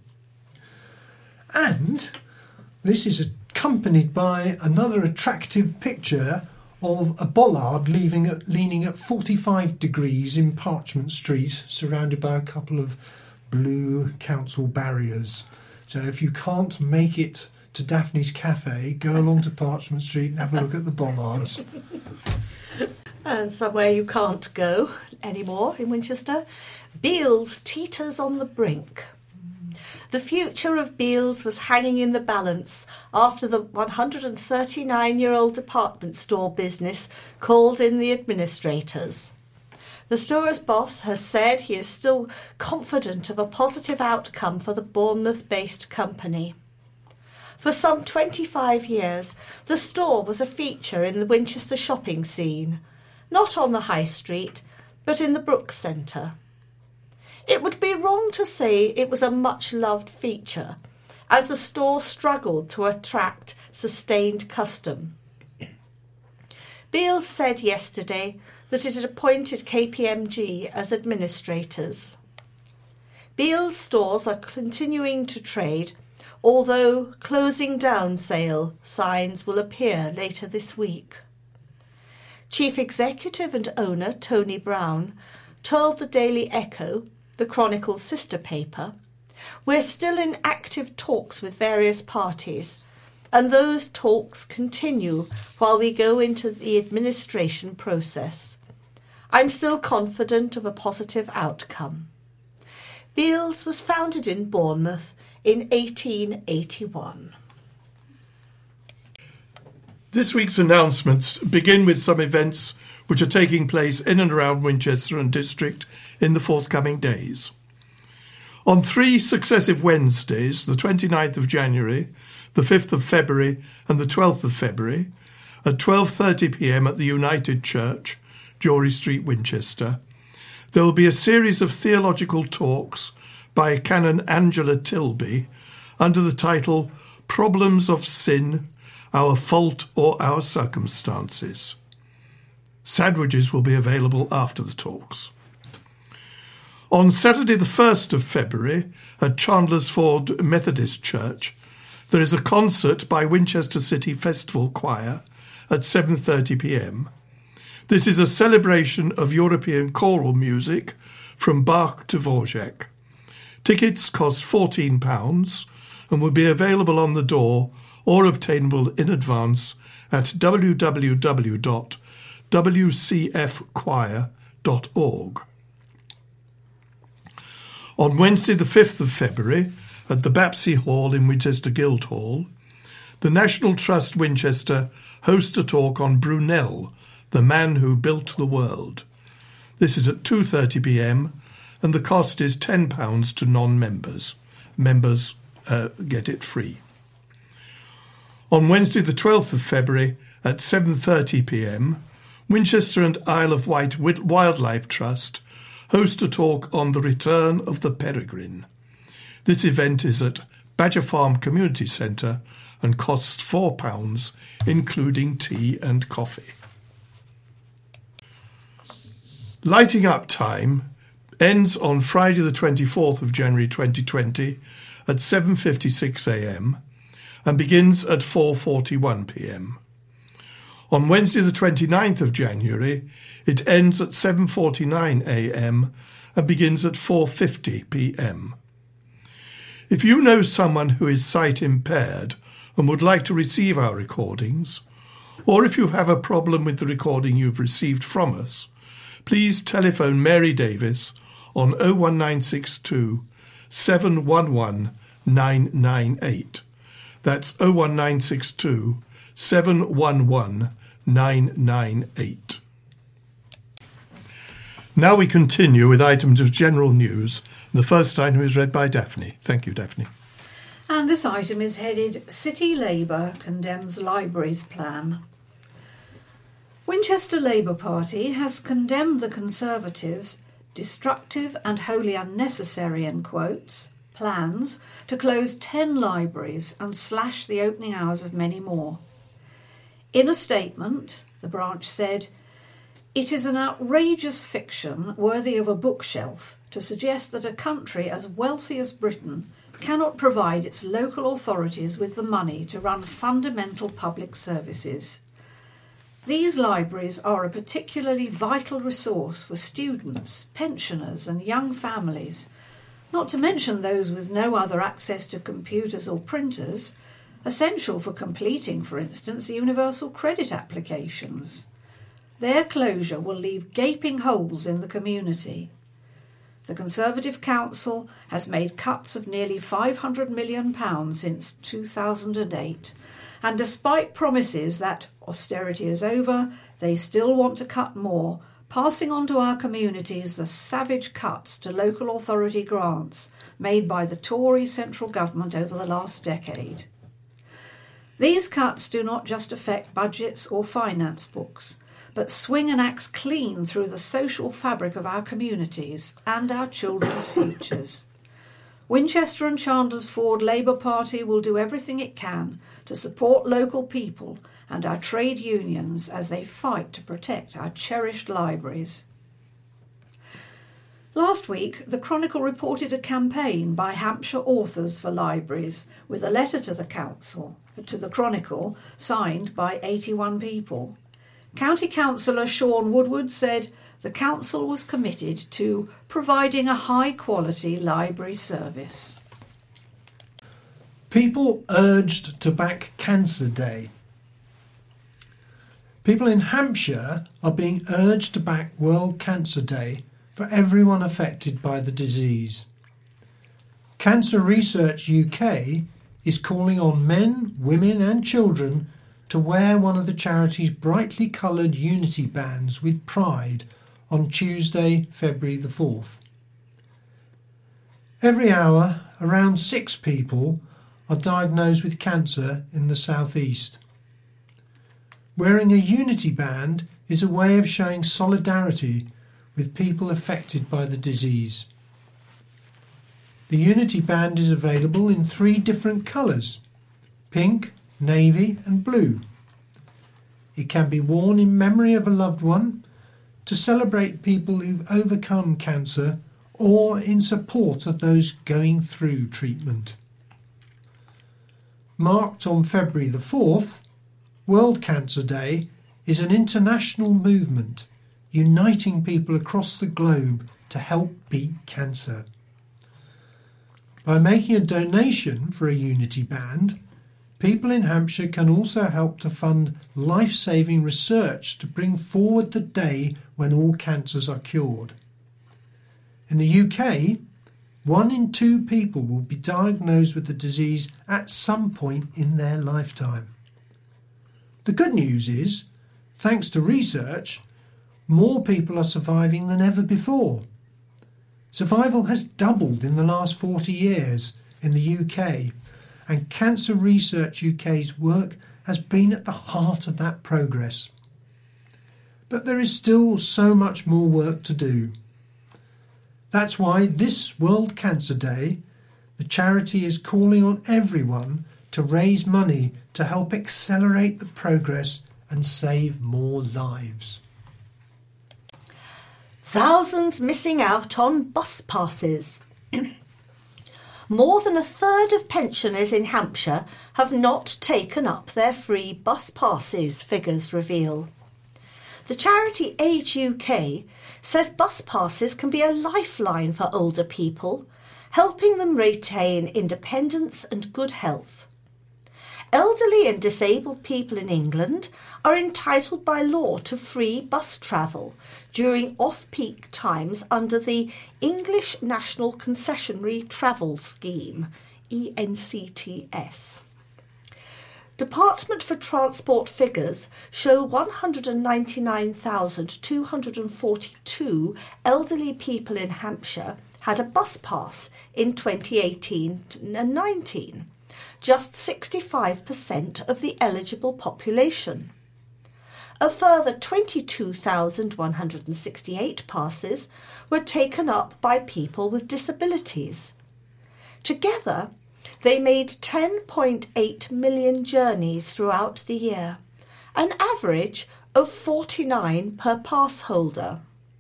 And this is accompanied by another attractive picture of a bollard leaving at, leaning at forty-five degrees in Parchment Street, surrounded by a couple of blue council barriers. So if you can't make it to Daphne's Cafe, go along to Parchment Street and have a look at the bollards. And somewhere you can't go anymore in Winchester, Beals teeters on the brink. The future of Beals was hanging in the balance after the one hundred thirty-nine-year-old department store business called in the administrators. The store's boss has said he is still confident of a positive outcome for the Bournemouth-based company. For some twenty-five years, the store was a feature in the Winchester shopping scene, not on the High Street, but in the Brooks Centre. It would be wrong to say it was a much-loved feature, as the store struggled to attract sustained custom. Beals said yesterday that it had appointed K P M G as administrators. Beals stores are continuing to trade, although closing down sale signs will appear later this week. Chief Executive and owner Tony Brown told the Daily Echo, the Chronicle's sister paper, "We're still in active talks with various parties, and those talks continue while we go into the administration process. I'm still confident of a positive outcome." Beals was founded in Bournemouth in eighteen eighty-one. This week's announcements begin with some events which are taking place in and around Winchester and District in the forthcoming days. On three successive Wednesdays, the twenty-ninth of January, the fifth of February and the twelfth of February, at twelve thirty p m at the United Church, Jory Street, Winchester, There will be a series of theological talks by Canon Angela Tilby under the title Problems of Sin, Our Fault or Our Circumstances. Sandwiches will be available after the talks. On Saturday the first of February at Chandler's Ford Methodist Church, there is a concert by Winchester City Festival Choir at seven thirty p m. This is a celebration of European choral music from Bach to Dvorak. Tickets cost fourteen pounds and will be available on the door or obtainable in advance at w w w dot w c f choir dot org. On Wednesday the fifth of February at the Bapsey Hall in Winchester Guildhall, the National Trust Winchester host a talk on Brunel, the man who built the world. This is at two thirty p m and the cost is ten pounds to non-members. Members uh, get it free. On Wednesday the twelfth of February at seven thirty p m, Winchester and Isle of Wight Wildlife Trust host a talk on the return of the peregrine. This event is at Badger Farm Community Centre and costs four pounds, including tea and coffee. Lighting Up Time ends on Friday the twenty-fourth of January twenty twenty at seven fifty-six a m and begins at four forty-one p m. On Wednesday the twenty-ninth of January, it ends at seven forty-nine a m and begins at four fifty p m. If you know someone who is sight impaired and would like to receive our recordings, or if you have a problem with the recording you've received from us, please telephone Mary Davis on oh one nine six two, seven one one, nine nine eight. That's oh one nine six two, seven one one, nine nine eight. Now we continue with items of general news. The first item is read by Daphne. Thank you, Daphne. And this item is headed City Labour Condemns Libraries Plan. Winchester Labour Party has condemned the Conservatives' destructive and wholly unnecessary, in quotes, plans to close ten libraries and slash the opening hours of many more. In a statement, the branch said, "It is an outrageous fiction worthy of a bookshelf to suggest that a country as wealthy as Britain cannot provide its local authorities with the money to run fundamental public services. These libraries are a particularly vital resource for students, pensioners and young families, not to mention those with no other access to computers or printers, essential for completing, for instance, universal credit applications. Their closure will leave gaping holes in the community. The Conservative Council has made cuts of nearly five hundred million pounds since two thousand eight, and despite promises that austerity is over, they still want to cut more, passing on to our communities the savage cuts to local authority grants made by the Tory central government over the last decade. These cuts do not just affect budgets or finance books, but swing an axe clean through the social fabric of our communities and our children's futures. Winchester and Chandler's Ford Labour Party will do everything it can to support local people and our trade unions as they fight to protect our cherished libraries. Last week, the Chronicle reported a campaign by Hampshire Authors for Libraries with a letter to the council, to the Chronicle, signed by eighty-one people. County Councillor Sean Woodward said the council was committed to providing a high-quality library service. People urged to back Cancer Day. People in Hampshire are being urged to back World Cancer Day for everyone affected by the disease. Cancer Research U K is calling on men, women and children to wear one of the charity's brightly coloured unity bands with pride on Tuesday, February the fourth. Every hour, around six people are diagnosed with cancer in the southeast. Wearing a unity band is a way of showing solidarity with people affected by the disease. The Unity Band is available in three different colours: pink, navy and blue. It can be worn in memory of a loved one, to celebrate people who've overcome cancer, or in support of those going through treatment. Marked on February the fourth, World Cancer Day is an international movement uniting people across the globe to help beat cancer. By making a donation for a Unity Band, people in Hampshire can also help to fund life-saving research to bring forward the day when all cancers are cured. In the U K, one in two people will be diagnosed with the disease at some point in their lifetime. The good news is, thanks to research, more people are surviving than ever before. Survival has doubled in the last forty years in the U K, and Cancer Research U K's work has been at the heart of that progress. But there is still so much more work to do. That's why this World Cancer Day, the charity is calling on everyone to raise money to help accelerate the progress and save more lives. Thousands missing out on bus passes. More than a third of pensioners in Hampshire have not taken up their free bus passes, figures reveal. The charity Age U K says bus passes can be a lifeline for older people, helping them retain independence and good health. Elderly and disabled people in England are entitled by law to free bus travel during off-peak times under the English National Concessionary Travel Scheme, E N C T S. Department for Transport figures show one hundred ninety-nine thousand two hundred forty-two elderly people in Hampshire had a bus pass in twenty eighteen and nineteen, just sixty-five percent of the eligible population. A further twenty-two thousand one hundred sixty-eight passes were taken up by people with disabilities. Together, they made ten point eight million journeys throughout the year, an average of forty-nine per pass holder.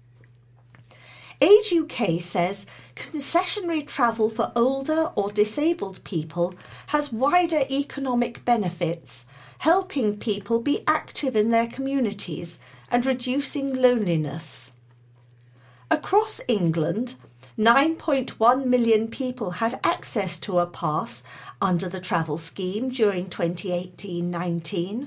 Age U K says concessionary travel for older or disabled people has wider economic benefits, helping people be active in their communities and reducing loneliness. Across England, nine point one million people had access to a pass under the travel scheme during twenty eighteen nineteen.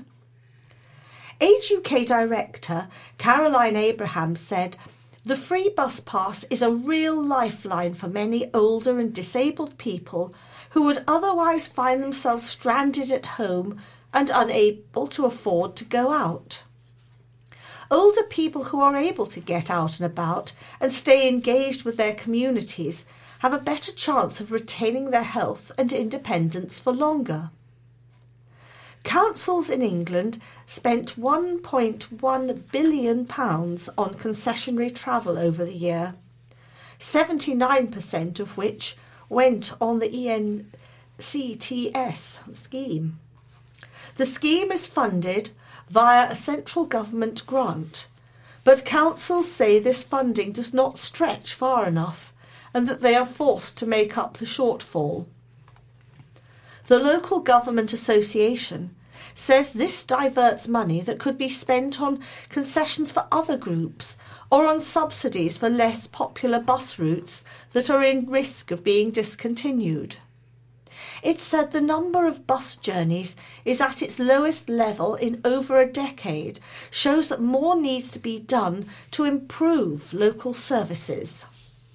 Age U K Director Caroline Abraham said, "The free bus pass is a real lifeline for many older and disabled people who would otherwise find themselves stranded at home and unable to afford to go out. Older people who are able to get out and about and stay engaged with their communities have a better chance of retaining their health and independence for longer." Councils in England spent one point one billion pounds on concessionary travel over the year, seventy-nine percent of which went on the E N C T S scheme. The scheme is funded via a central government grant, but councils say this funding does not stretch far enough and that they are forced to make up the shortfall. The Local Government Association says this diverts money that could be spent on concessions for other groups or on subsidies for less popular bus routes that are in risk of being discontinued. It said the number of bus journeys is at its lowest level in over a decade, shows that more needs to be done to improve local services.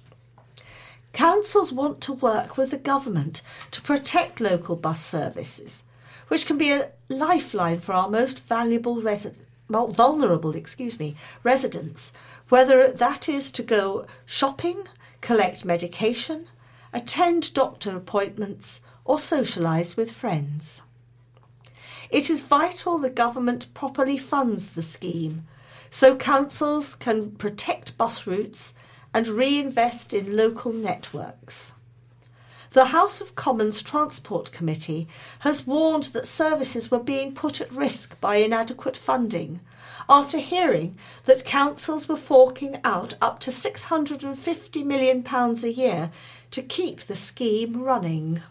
Councils want to work with the government to protect local bus services, which can be a lifeline for our most valuable resi- vulnerable excuse me, residents, whether that is to go shopping, collect medication, attend doctor appointments, or socialise with friends. It is vital the government properly funds the scheme so councils can protect bus routes and reinvest in local networks. The House of Commons Transport Committee has warned that services were being put at risk by inadequate funding, after hearing that councils were forking out up to six hundred fifty million pounds a year to keep the scheme running.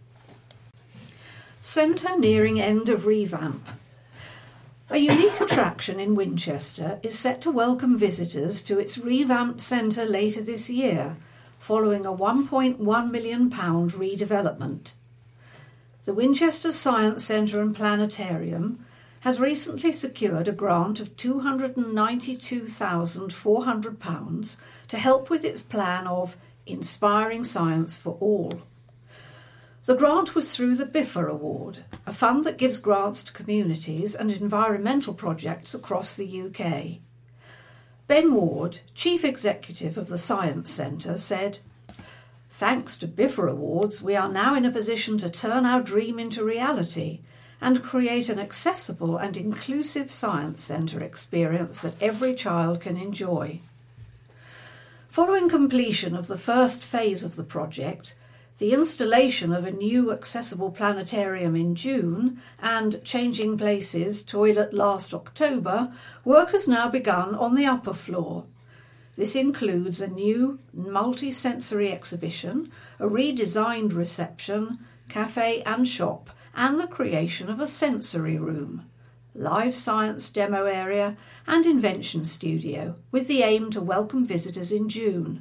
Centre nearing end of revamp. A unique attraction in Winchester is set to welcome visitors to its revamped centre later this year, following a one point one million pounds redevelopment. The Winchester Science Centre and Planetarium has recently secured a grant of two hundred ninety-two thousand four hundred pounds to help with its plan of Inspiring Science for All. The grant was through the Biffa Award, a fund that gives grants to communities and environmental projects across the U K. Ben Ward, Chief Executive of the Science Centre, said, "Thanks to Biffa Awards, we are now in a position to turn our dream into reality and create an accessible and inclusive science centre experience that every child can enjoy." Following completion of the first phase of the project, the installation of a new accessible planetarium in June and Changing Places toilet last October, work has now begun on the upper floor. This includes a new multi-sensory exhibition, a redesigned reception, cafe and shop, and the creation of a sensory room, live science demo area and invention studio, with the aim to welcome visitors in June.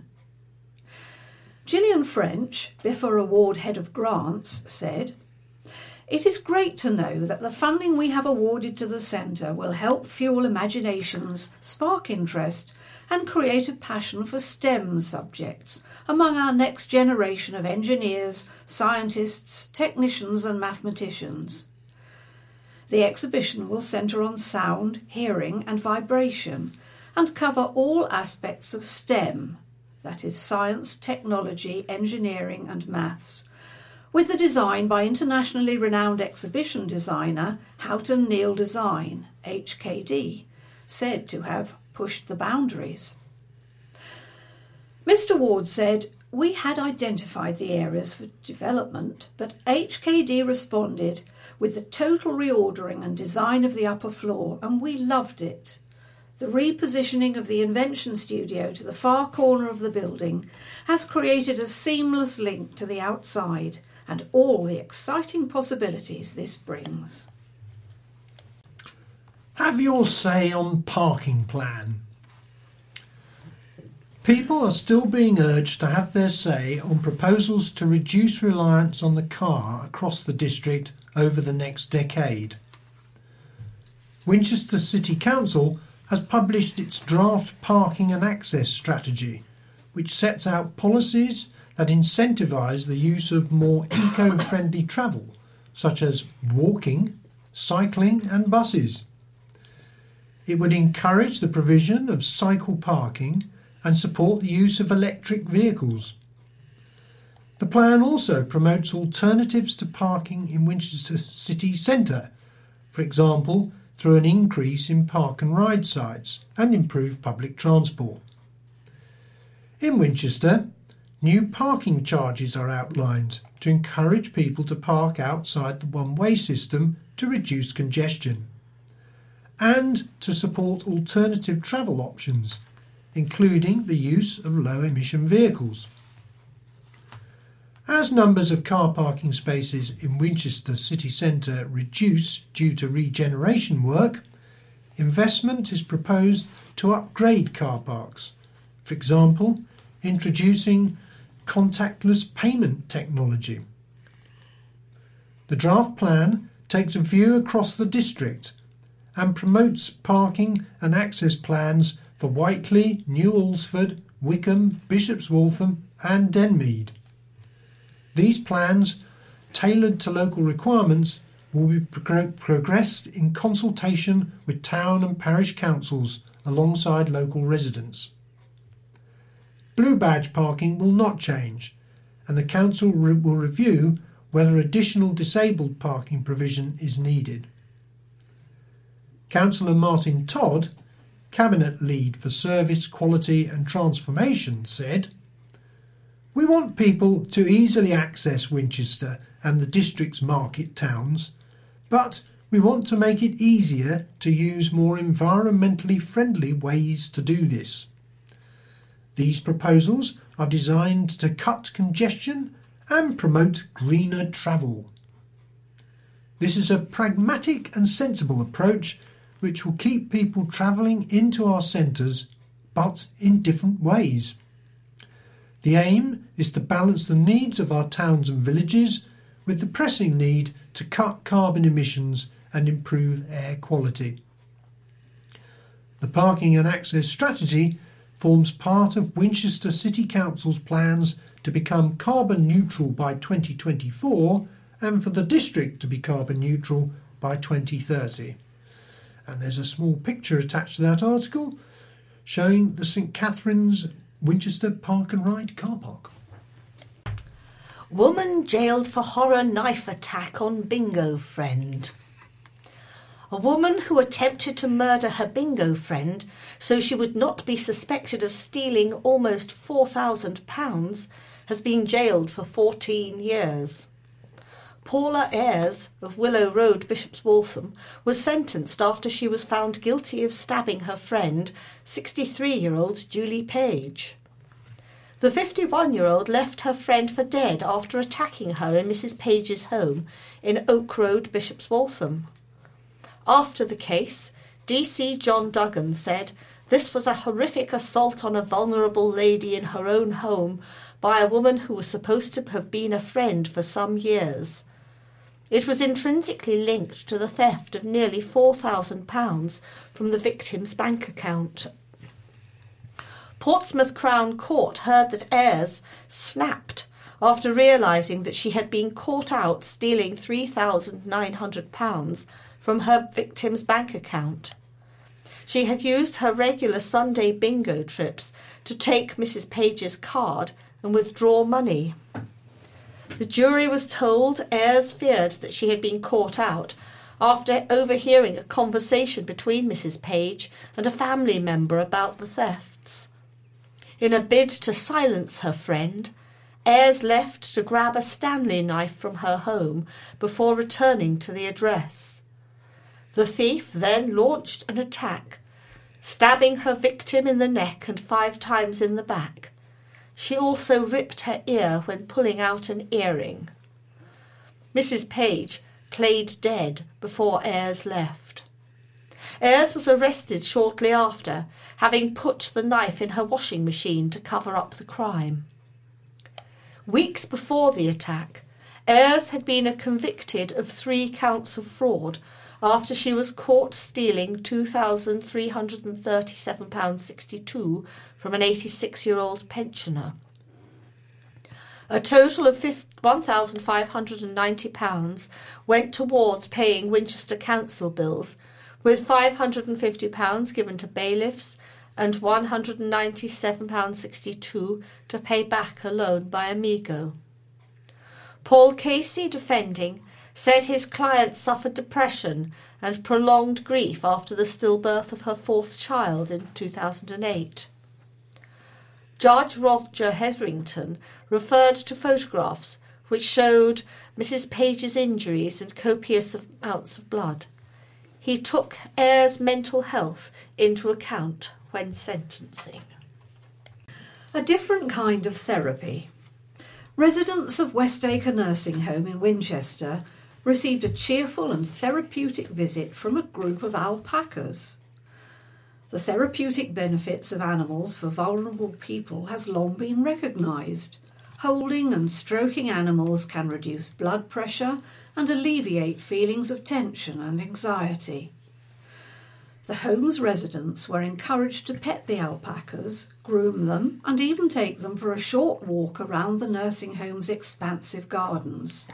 Gillian French, Biffa Award Head of Grants, said, "It is great to know that the funding we have awarded to the centre will help fuel imaginations, spark interest and create a passion for STEM subjects among our next generation of engineers, scientists, technicians and mathematicians." The exhibition will centre on sound, hearing and vibration and cover all aspects of STEM, that is science, technology, engineering and maths, with the design by internationally renowned exhibition designer Houghton Neal Design, H K D, said to have pushed the boundaries. Mister Ward said, "We had identified the areas for development, but H K D responded with the total reordering and design of the upper floor, and we loved it. The repositioning of the invention studio to the far corner of the building has created a seamless link to the outside and all the exciting possibilities this brings." Have your say on parking plan. People are still being urged to have their say on proposals to reduce reliance on the car across the district over the next decade. Winchester City Council has published its draft parking and access strategy, which sets out policies that incentivise the use of more eco-friendly travel, such as walking, cycling and buses. It would encourage the provision of cycle parking and support the use of electric vehicles. The plan also promotes alternatives to parking in Winchester city centre, for example, through an increase in park and ride sites and improved public transport. In Winchester, new parking charges are outlined to encourage people to park outside the one-way system to reduce congestion, and to support alternative travel options, including the use of low-emission vehicles. As numbers of car parking spaces in Winchester city centre reduce due to regeneration work, investment is proposed to upgrade car parks, for example, introducing contactless payment technology. The draft plan takes a view across the district and promotes parking and access plans for Whiteley, New Alresford, Wickham, Bishop's Waltham and Denmead. These plans, tailored to local requirements, will be pro- progressed in consultation with town and parish councils alongside local residents. Blue badge parking will not change, and the council re- will review whether additional disabled parking provision is needed. Councillor Martin Todd, Cabinet Lead for Service, Quality and Transformation, said, "We want people to easily access Winchester and the district's market towns, but we want to make it easier to use more environmentally friendly ways to do this. These proposals are designed to cut congestion and promote greener travel. This is a pragmatic and sensible approach which will keep people travelling into our centres, but in different ways. The aim is to balance the needs of our towns and villages with the pressing need to cut carbon emissions and improve air quality." The parking and access strategy forms part of Winchester City Council's plans to become carbon neutral by twenty twenty-four and for the district to be carbon neutral by twenty thirty. And there's a small picture attached to that article showing the St Catherine's Winchester Park and Ride car park. Woman jailed for horror knife attack on bingo friend. A woman who attempted to murder her bingo friend so she would not be suspected of stealing almost four thousand pounds has been jailed for fourteen years. Paula Ayres of Willow Road, Bishop's Waltham, was sentenced after she was found guilty of stabbing her friend, sixty-three-year-old Julie Page. The fifty-one-year-old left her friend for dead after attacking her in Missus Page's home in Oak Road, Bishop's Waltham. After the case, D C John Duggan said, "This was a horrific assault on a vulnerable lady in her own home by a woman who was supposed to have been a friend for some years. It was intrinsically linked to the theft of nearly four thousand pounds from the victim's bank account." Portsmouth Crown Court heard that Ayres snapped after realising that she had been caught out stealing three thousand nine hundred pounds from her victim's bank account. She had used her regular Sunday bingo trips to take Missus Page's card and withdraw money. The jury was told Ayres feared that she had been caught out after overhearing a conversation between Missus Page and a family member about the thefts. In a bid to silence her friend, Ayres left to grab a Stanley knife from her home before returning to the address. The thief then launched an attack, stabbing her victim in the neck and five times in the back. She also ripped her ear when pulling out an earring. Missus Page played dead before Ayres left. Ayres was arrested shortly after, having put the knife in her washing machine to cover up the crime. Weeks before the attack, Ayres had been convicted of three counts of fraud after she was caught stealing two thousand three hundred thirty-seven pounds sixty-two from an eighty-six-year-old pensioner. A total of one thousand five hundred ninety pounds went towards paying Winchester Council bills, with five hundred fifty pounds given to bailiffs and one hundred ninety-seven pounds sixty-two to pay back a loan by Amigo. Paul Casey, defending, said his client suffered depression and prolonged grief after the stillbirth of her fourth child in two thousand eight. Judge Roger Hetherington referred to photographs which showed Missus Page's injuries and copious amounts of blood. He took Ayres' mental health into account when sentencing. A different kind of therapy. Residents of Westacre Nursing Home in Winchester received a cheerful and therapeutic visit from a group of alpacas. The therapeutic benefits of animals for vulnerable people has long been recognised. Holding and stroking animals can reduce blood pressure and alleviate feelings of tension and anxiety. The home's residents were encouraged to pet the alpacas, groom them, and even take them for a short walk around the nursing home's expansive gardens.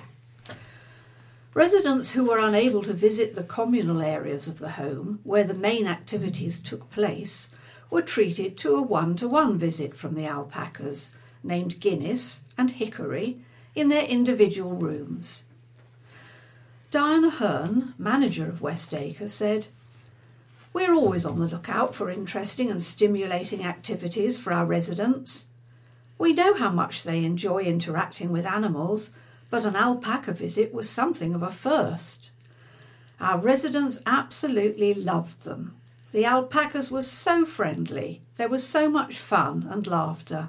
Residents who were unable to visit the communal areas of the home, where the main activities took place, were treated to a one-to-one visit from the alpacas, named Guinness and Hickory, in their individual rooms. Diana Hearn, manager of Westacre, said, We're always on the lookout for interesting and stimulating activities for our residents. We know how much they enjoy interacting with animals, but an alpaca visit was something of a first. Our residents absolutely loved them. The alpacas were so friendly. There was so much fun and laughter.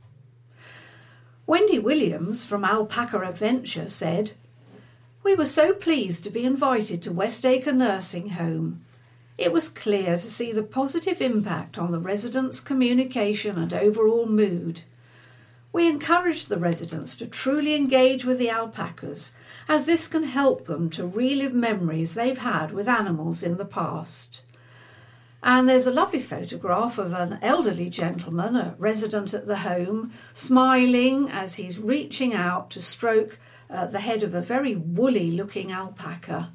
Wendy Williams from Alpaca Adventure said, "We were so pleased to be invited to Westacre Nursing Home. It was clear to see the positive impact on the residents' communication and overall mood. We encouraged the residents to truly engage with the alpacas, as this can help them to relive memories they've had with animals in the past." And there's a lovely photograph of an elderly gentleman, a resident at the home, smiling as he's reaching out to stroke uh, the head of a very woolly-looking alpaca.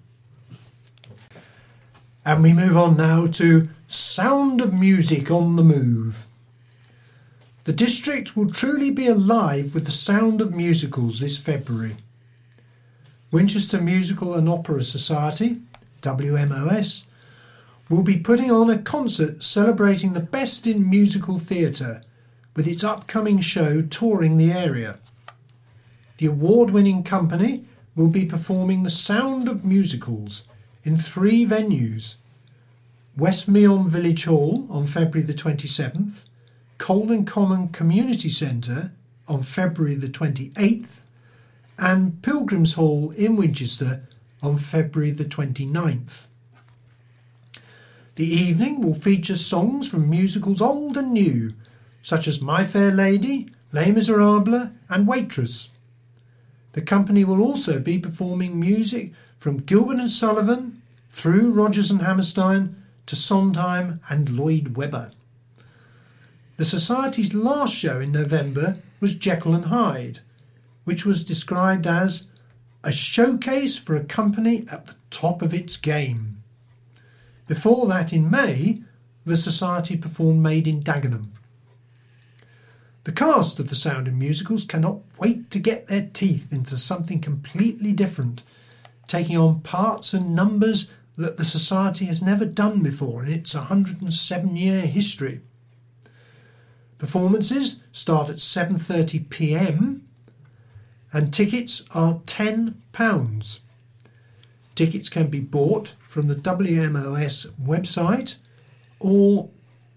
And we move on now to Sound of Music on the Move. The district will truly be alive with the sound of musicals this February. Winchester Musical and Opera Society, W M O S, will be putting on a concert celebrating the best in musical theatre, with its upcoming show touring the area. The award-winning company will be performing The Sound of Musicals in three venues: West Meon Village Hall on February the twenty-seventh, Colden Common Community Centre on February the twenty-eighth, and Pilgrims Hall in Winchester on February the twenty-ninth. The evening will feature songs from musicals old and new, such as My Fair Lady, Les Miserables and Waitress. The company will also be performing music from Gilbert and Sullivan through Rodgers and Hammerstein to Sondheim and Lloyd Webber. The Society's last show in November was Jekyll and Hyde, which was described as a showcase for a company at the top of its game. Before that, in May, the Society performed Made in Dagenham. The cast of The Sound of Musicals cannot wait to get their teeth into something completely different, taking on parts and numbers that the Society has never done before in its one hundred seven year history. Performances start at seven thirty p m and tickets are ten pounds. Tickets can be bought from the W M O S website or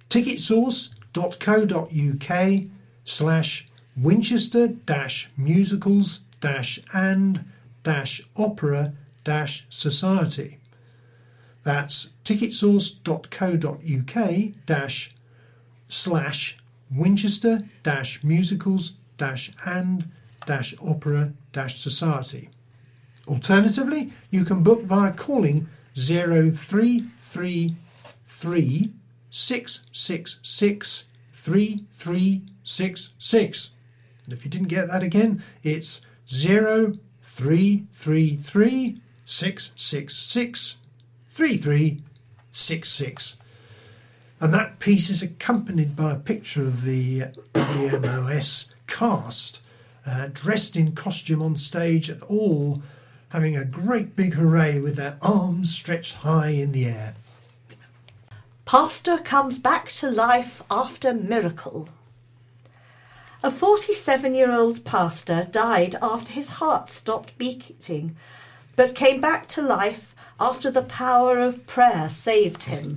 ticketsource.co.uk slash Winchester dash musicals dash and dash opera dash society. That's ticketsource.co.uk dash slash Winchester dash musicals dash and dash opera dash society. Alternatively, you can book via calling zero three three three six six six three three six six. And if you didn't get that again, it's zero three three three six six six three three six six. And that piece is accompanied by a picture of the W M O S cast uh, dressed in costume on stage, and all having a great big hooray with their arms stretched high in the air. Pastor comes back to life after miracle. A forty-seven-year-old pastor died after his heart stopped beating, but came back to life after the power of prayer saved him.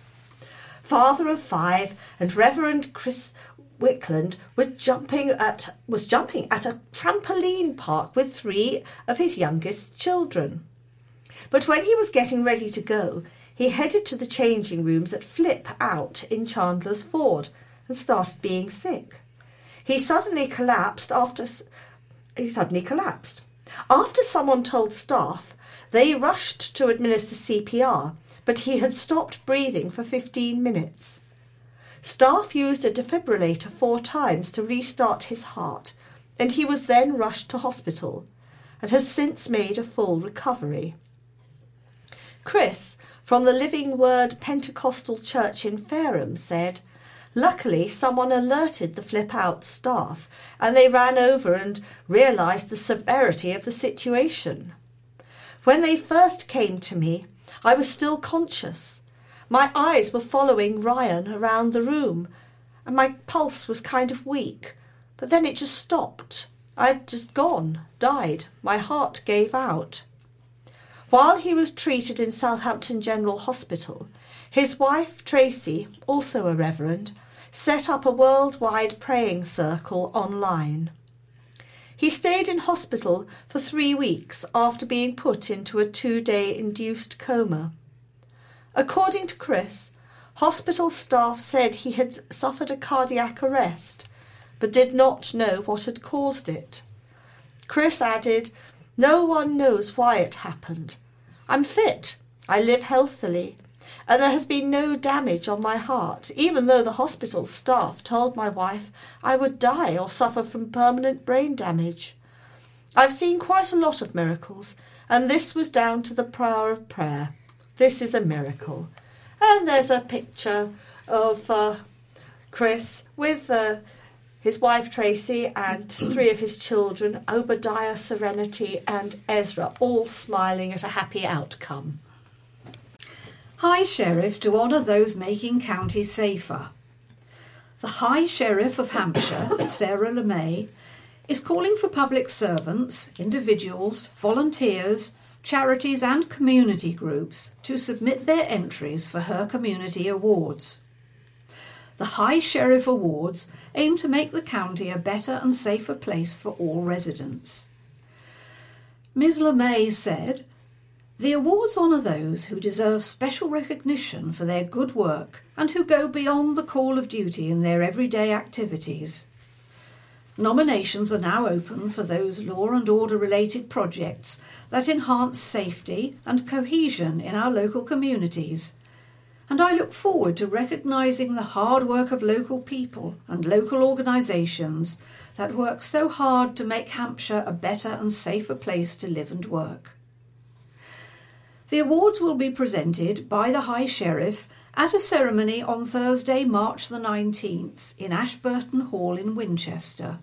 Father of five and Reverend Chris Wickland was jumping at was jumping at a trampoline park with three of his youngest children. But when he was getting ready to go, he headed to the changing rooms at Flip Out in Chandler's Ford and started being sick. He suddenly collapsed after he suddenly collapsed. After someone told staff, they rushed to administer C P R, but he had stopped breathing for fifteen minutes. Staff used a defibrillator four times to restart his heart, and he was then rushed to hospital and has since made a full recovery. Chris, from the Living Word Pentecostal Church in Fareham, said, "Luckily, someone alerted the Flip Out staff, and they ran over and realised the severity of the situation. When they first came to me, I was still conscious. My eyes were following Ryan around the room, and my pulse was kind of weak, but then it just stopped. I'd just gone, died. My heart gave out. While he was treated in Southampton General Hospital, his wife, Tracy, also a reverend, set up a worldwide praying circle online. He stayed in hospital for three weeks after being put into a two-day induced coma. According to Chris, hospital staff said he had suffered a cardiac arrest, but did not know what had caused it. Chris added, "No one knows why it happened. I'm fit, I live healthily, and there has been no damage on my heart, even though the hospital staff told my wife I would die or suffer from permanent brain damage. I've seen quite a lot of miracles, and this was down to the power of prayer. This is a miracle." And there's a picture of uh, Chris with uh, his wife Tracy and three of his children, Obadiah, Serenity and Ezra, all smiling at a happy outcome. High Sheriff to honour those making counties safer. The High Sheriff of Hampshire, Sarah LeMay, is calling for public servants, individuals, volunteers, charities and community groups to submit their entries for her community awards. The High Sheriff Awards aim to make the county a better and safer place for all residents. Miz LeMay said, "The awards honour those who deserve special recognition for their good work and who go beyond the call of duty in their everyday activities. Nominations are now open for those law and order related projects that enhance safety and cohesion in our local communities, and I look forward to recognising the hard work of local people and local organisations that work so hard to make Hampshire a better and safer place to live and work." The awards will be presented by the High Sheriff at a ceremony on Thursday, March the nineteenth in Ashburton Hall in Winchester.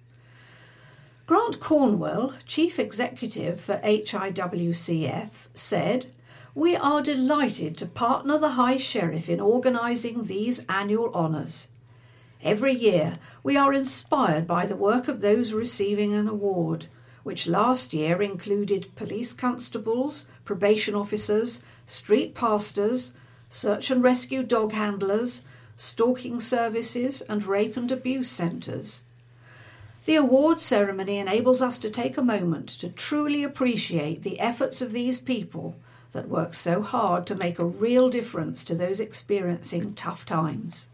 Grant Cornwell, Chief Executive for H I W C F, said, "We are delighted to partner the High Sheriff in organising these annual honours. Every year we are inspired by the work of those receiving an award, which last year included police constables, probation officers, street pastors, search and rescue dog handlers, stalking services and rape and abuse centres. The award ceremony enables us to take a moment to truly appreciate the efforts of these people that work so hard to make a real difference to those experiencing tough times."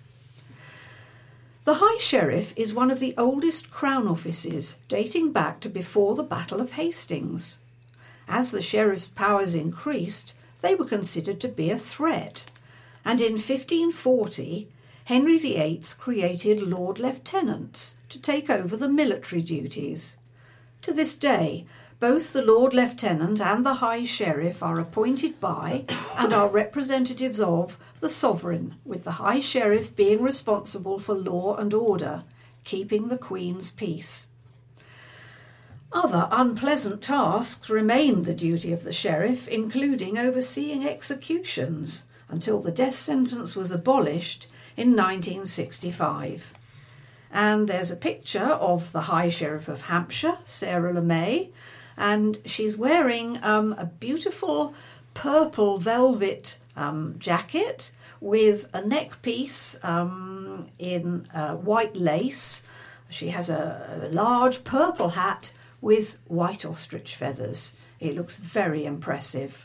The High Sheriff is one of the oldest Crown offices, dating back to before the Battle of Hastings. As the Sheriff's powers increased, they were considered to be a threat, and in fifteen forty, Henry the Eighth created Lord Lieutenants to take over the military duties. To this day, both the Lord Lieutenant and the High Sheriff are appointed by and are representatives of the Sovereign, with the High Sheriff being responsible for law and order, keeping the Queen's peace. Other unpleasant tasks remained the duty of the Sheriff, including overseeing executions, until the death sentence was abolished in nineteen sixty-five. And there's a picture of the High Sheriff of Hampshire, Sarah LeMay, and she's wearing um, a beautiful purple velvet um, jacket with a neck piece um, in uh, white lace. She has a, a large purple hat with white ostrich feathers. It looks very impressive.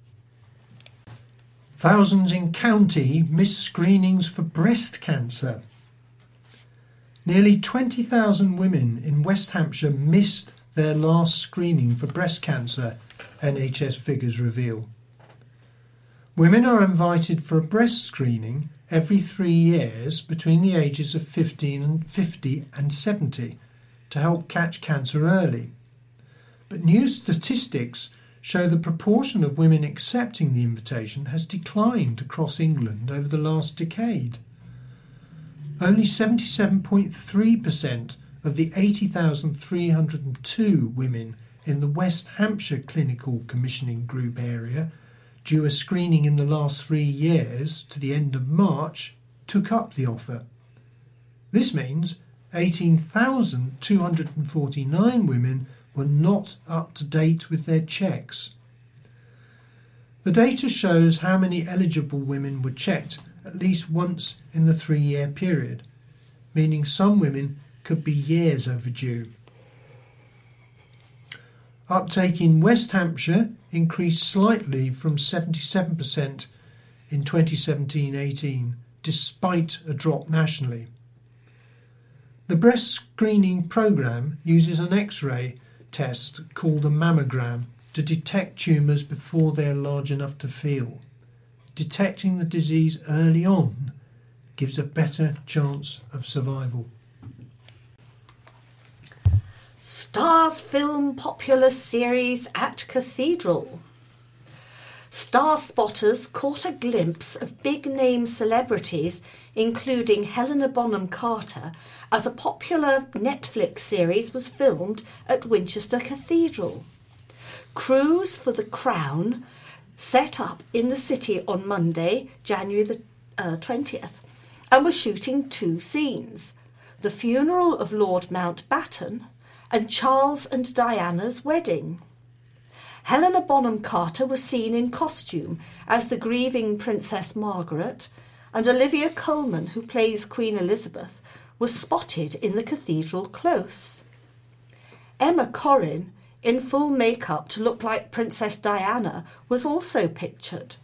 Thousands in county miss screenings for breast cancer. Nearly twenty thousand women in West Hampshire missed their last screening for breast cancer, N H S figures reveal. Women are invited for a breast screening every three years between the ages of fifteen and fifty and seventy to help catch cancer early. But new statistics show the proportion of women accepting the invitation has declined across England over the last decade. Only seventy-seven point three percent of the eighty thousand three hundred two women in the West Hampshire Clinical Commissioning Group area due a screening in the last three years to the end of March, took up the offer. This means eighteen thousand two hundred forty-nine women were not up to date with their checks. The data shows how many eligible women were checked at least once in the three-year period, meaning some women could be years overdue. Uptake in West Hampshire increased slightly from seventy-seven percent in twenty seventeen eighteen, despite a drop nationally. The breast screening programme uses an X-ray test called a mammogram to detect tumours before they are large enough to feel. Detecting the disease early on gives a better chance of survival. Stars film popular series at Cathedral. Star spotters caught a glimpse of big-name celebrities, including Helena Bonham Carter, as a popular Netflix series was filmed at Winchester Cathedral. Crews for The Crown set up in the city on Monday, January the uh, twentieth, and were shooting two scenes: the funeral of Lord Mountbatten and Charles and Diana's wedding. Helena Bonham Carter was seen in costume as the grieving Princess Margaret, and Olivia Colman, who plays Queen Elizabeth, was spotted in the cathedral close. Emma Corrin, in full makeup to look like Princess Diana, was also pictured.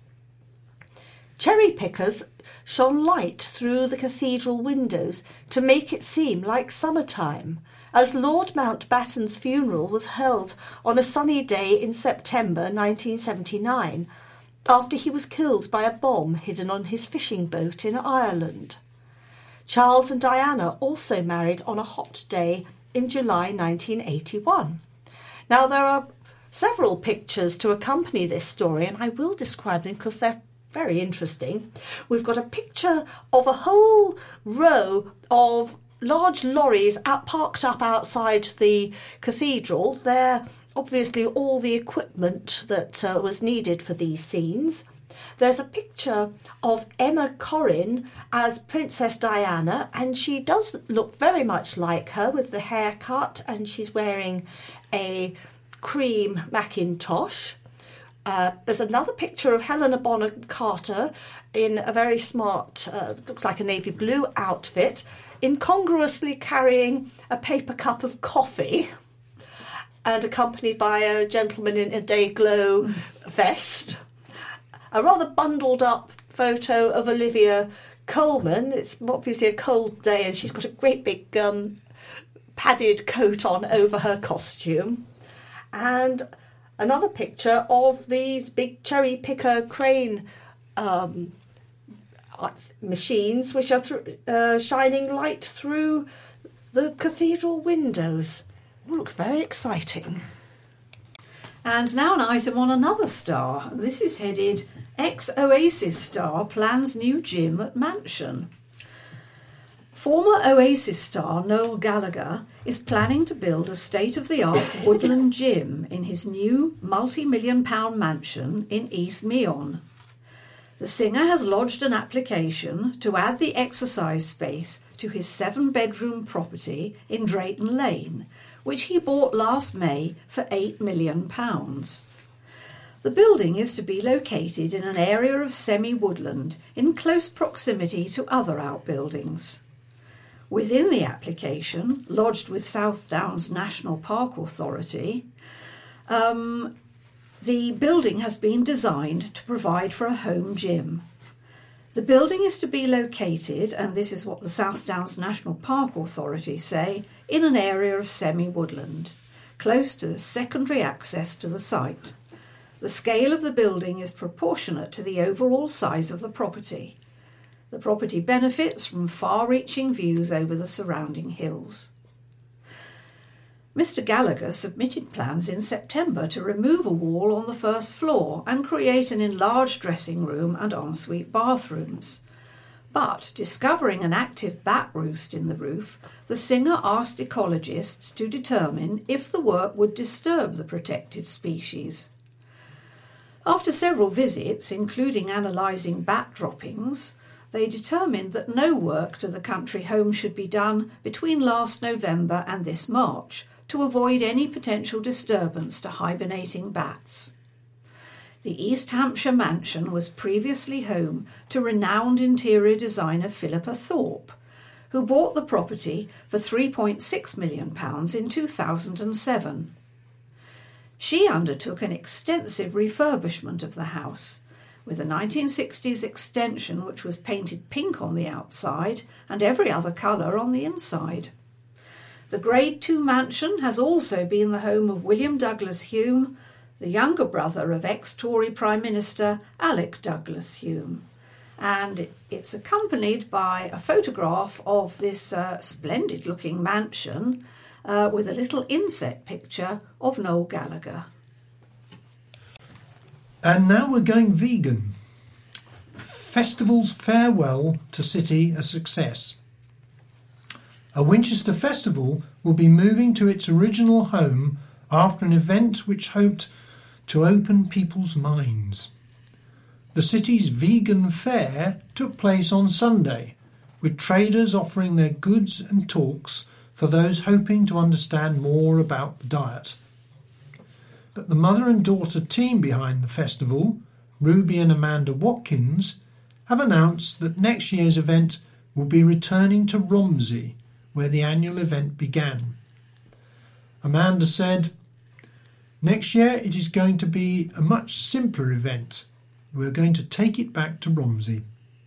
Cherry pickers shone light through the cathedral windows to make it seem like summertime, as Lord Mountbatten's funeral was held on a sunny day in September nineteen seventy-nine, after he was killed by a bomb hidden on his fishing boat in Ireland. Charles and Diana also married on a hot day in July nineteen eighty-one. Now, there are several pictures to accompany this story, and I will describe them because they're very interesting. We've got a picture of a whole row of large lorries out, parked up outside the cathedral. They're obviously all the equipment that uh, was needed for these scenes. There's a picture of Emma Corrin as Princess Diana, and she does look very much like her with the haircut, and she's wearing a cream Macintosh. Uh, there's another picture of Helena Bonham Carter in a very smart, uh, looks like a navy blue outfit, incongruously carrying a paper cup of coffee and accompanied by a gentleman in a day-glow vest. A rather bundled up photo of Olivia Colman. It's obviously a cold day and she's got a great big um, padded coat on over her costume. And another picture of these big cherry picker crane um, machines which are th- uh, shining light through the cathedral windows. It looks very exciting. And now an item on another star. This is headed Ex-Oasis star plans new gym at mansion. Former Oasis star Noel Gallagher is planning to build a state-of-the-art woodland gym in his new multi-million pound mansion in East Meon. The singer has lodged an application to add the exercise space to his seven-bedroom property in Drayton Lane, which he bought last May for eight million pounds. The building is to be located in an area of semi-woodland in close proximity to other outbuildings. Within the application, lodged with South Downs National Park Authority, um, the building has been designed to provide for a home gym. The building is to be located, and this is what the South Downs National Park Authority say, in an area of semi-woodland, close to secondary access to the site. The scale of the building is proportionate to the overall size of the property. The property benefits from far-reaching views over the surrounding hills. Mister Gallagher submitted plans in September to remove a wall on the first floor and create an enlarged dressing room and ensuite bathrooms. But, discovering an active bat roost in the roof, the singer asked ecologists to determine if the work would disturb the protected species. After several visits, including analysing bat droppings, they determined that no work to the country home should be done between last November and this March to avoid any potential disturbance to hibernating bats. The East Hampshire mansion was previously home to renowned interior designer Philippa Thorpe, who bought the property for three point six million pounds in two thousand seven. She undertook an extensive refurbishment of the house, with a nineteen sixties extension which was painted pink on the outside and every other colour on the inside. The Grade two mansion has also been the home of William Douglas Hume, the younger brother of ex-Tory Prime Minister Alec Douglas Hume, and it's accompanied by a photograph of this uh, splendid-looking mansion uh, with a little inset picture of Noel Gallagher. And now we're going vegan. Festival's farewell to city a success. A Winchester festival will be moving to its original home after an event which hoped to open people's minds. The city's vegan fair took place on Sunday, with traders offering their goods and talks for those hoping to understand more about the diet. But the mother and daughter team behind the festival, Ruby and Amanda Watkins, have announced that next year's event will be returning to Romsey, where the annual event began. Amanda said, "Next year it is going to be a much simpler event. We're going to take it back to Romsey."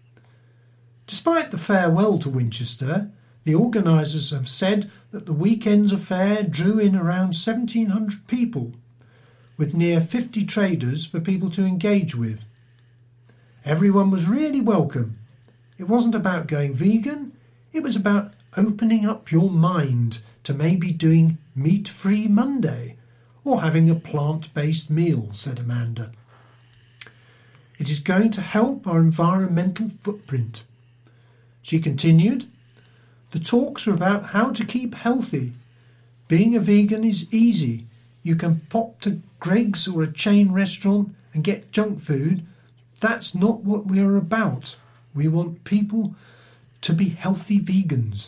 Despite the farewell to Winchester, the organisers have said that the weekend's affair drew in around seventeen hundred people, with near fifty traders for people to engage with. Everyone was really welcome. It wasn't about going vegan, it was about opening up your mind to maybe doing meat-free Monday or having a plant-based meal, said Amanda. It is going to help our environmental footprint. She continued, "The talks are about how to keep healthy. Being a vegan is easy. You can pop to Greggs or a chain restaurant and get junk food. That's not what we are about. We want people to be healthy vegans."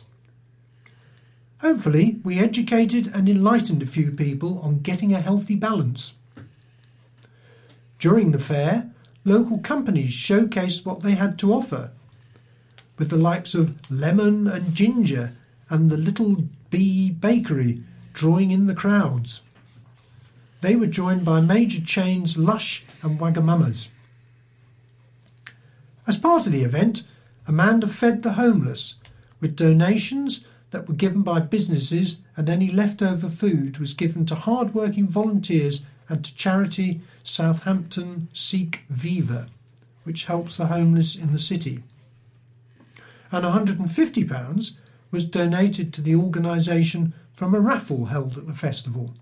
Hopefully, we educated and enlightened a few people on getting a healthy balance. During the fair, local companies showcased what they had to offer, with the likes of Lemon and Ginger and the Little Bee Bakery drawing in the crowds. They were joined by major chains Lush and Wagamama's. As part of the event, Amanda fed the homeless, with donations that were given by businesses, and any leftover food was given to hard-working volunteers and to charity Southampton Sikh Viva, which helps the homeless in the city. And one hundred and fifty pounds was donated to the organisation from a raffle held at the festival.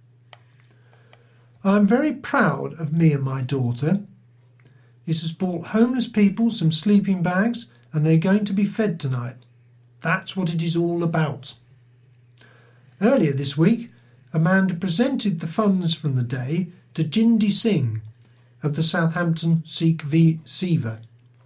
I am very proud of me and my daughter. It has bought homeless people some sleeping bags and they're going to be fed tonight. That's what it is all about. Earlier this week, Amanda presented the funds from the day to Jindy Singh of the Southampton Sikh Viva.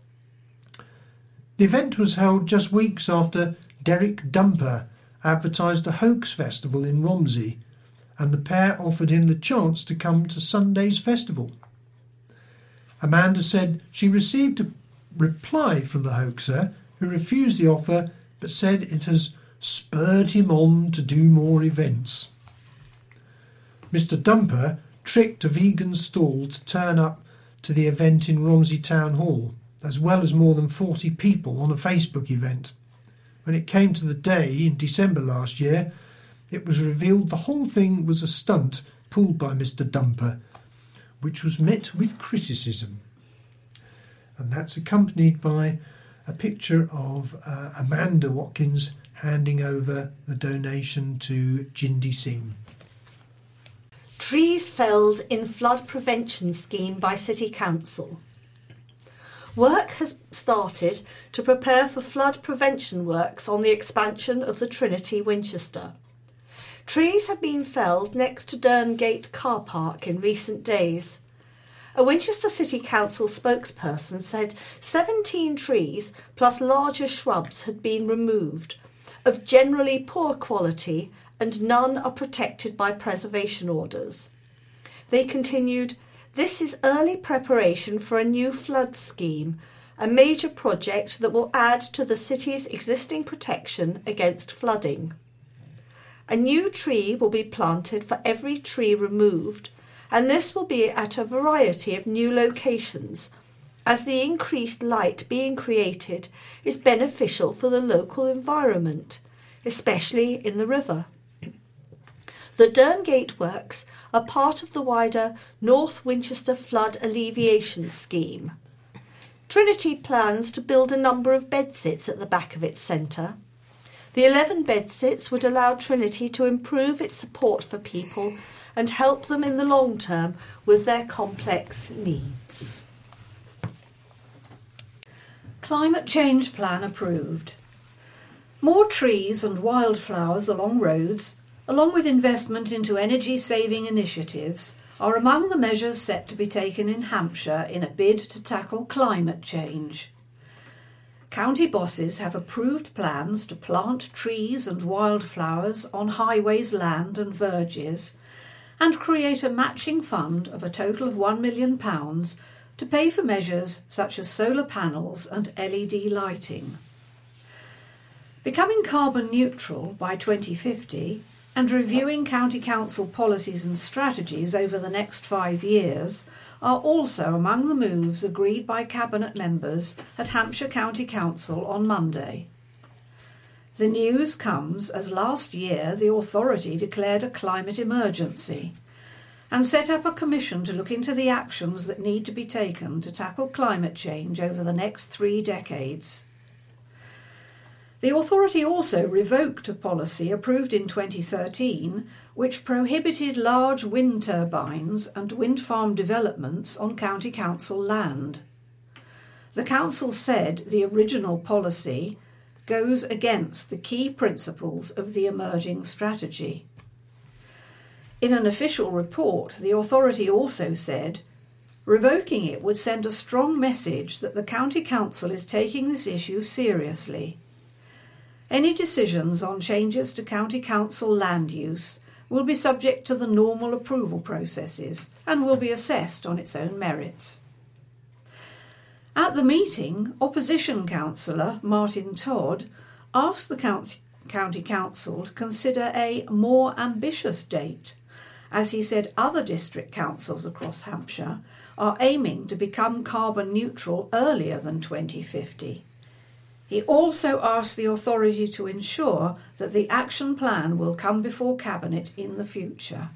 The event was held just weeks after Derek Dumper advertised a hoax festival in Romsey, and the pair offered him the chance to come to Sunday's festival. Amanda said she received a reply from the hoaxer, who refused the offer but said it has spurred him on to do more events. Mister Dumper tricked a vegan stall to turn up to the event in Romsey Town Hall, as well as more than forty people on a Facebook event. When it came to the day in December last year, it was revealed the whole thing was a stunt pulled by Mister Dumper, which was met with criticism. And that's accompanied by a picture of uh, Amanda Watkins handing over the donation to Jindy Singh. Trees felled in flood prevention scheme by City Council. Work has started to prepare for flood prevention works on the expansion of the Trinity Winchester. Trees have been felled next to Derngate car park in recent days. A Winchester City Council spokesperson said seventeen trees plus larger shrubs had been removed, of generally poor quality, and none are protected by preservation orders. They continued, "This is early preparation for a new flood scheme, a major project that will add to the city's existing protection against flooding. A new tree will be planted for every tree removed, and this will be at a variety of new locations, as the increased light being created is beneficial for the local environment, especially in the river. The Derngate Works are part of the wider North Winchester Flood Alleviation Scheme. Trinity plans to build a number of bedsits at the back of its centre. The eleven bedsits would allow Trinity to improve its support for people and help them in the long term with their complex needs." Climate change plan approved. More trees and wildflowers along roads, along with investment into energy-saving initiatives, are among the measures set to be taken in Hampshire in a bid to tackle climate change. County bosses have approved plans to plant trees and wildflowers on highways, land and verges, and create a matching fund of a total of one million pounds to pay for measures such as solar panels and L E D lighting. Becoming carbon neutral by twenty fifty and reviewing county council policies and strategies over the next five years are also among the moves agreed by Cabinet members at Hampshire County Council on Monday. The news comes as last year the authority declared a climate emergency and set up a commission to look into the actions that need to be taken to tackle climate change over the next three decades. The authority also revoked a policy approved in twenty thirteen which prohibited large wind turbines and wind farm developments on county council land. The council said the original policy goes against the key principles of the emerging strategy. In an official report, the authority also said revoking it would send a strong message that the county council is taking this issue seriously. Any decisions on changes to county council land use will be subject to the normal approval processes and will be assessed on its own merits. At the meeting, opposition councillor Martin Todd asked the county, county council to consider a more ambitious date, as he said other district councils across Hampshire are aiming to become carbon neutral earlier than twenty fifty. He also asked the authority to ensure that the action plan will come before Cabinet in the future.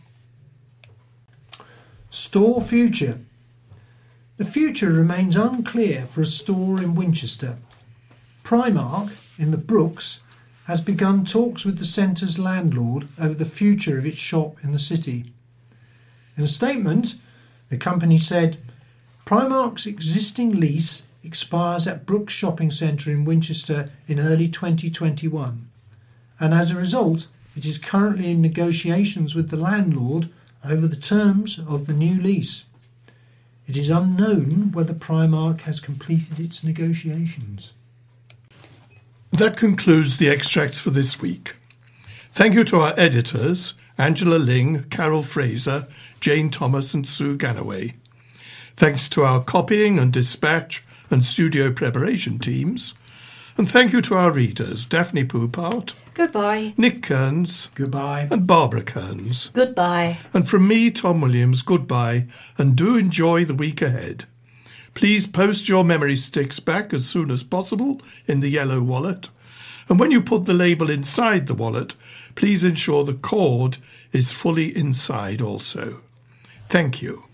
Store future. The future remains unclear for a store in Winchester. Primark, in the Brooks, has begun talks with the centre's landlord over the future of its shop in the city. In a statement, the company said, Primark's existing lease expires at Brooks Shopping Centre in Winchester in early twenty twenty-one, and as a result, it is currently in negotiations with the landlord over the terms of the new lease. It is unknown whether Primark has completed its negotiations. That concludes the extracts for this week. Thank you to our editors, Angela Ling, Carol Fraser, Jane Thomas and Sue Ganaway. Thanks to our copying and dispatch and studio preparation teams. And thank you to our readers, Daphne Poupart, Goodbye. Nick Kearns, Goodbye. and Barbara Kearns. Goodbye. And from me, Tom Williams, goodbye, and do enjoy the week ahead. Please post your memory sticks back as soon as possible in the yellow wallet. And when you put the label inside the wallet, please ensure the cord is fully inside also. Thank you.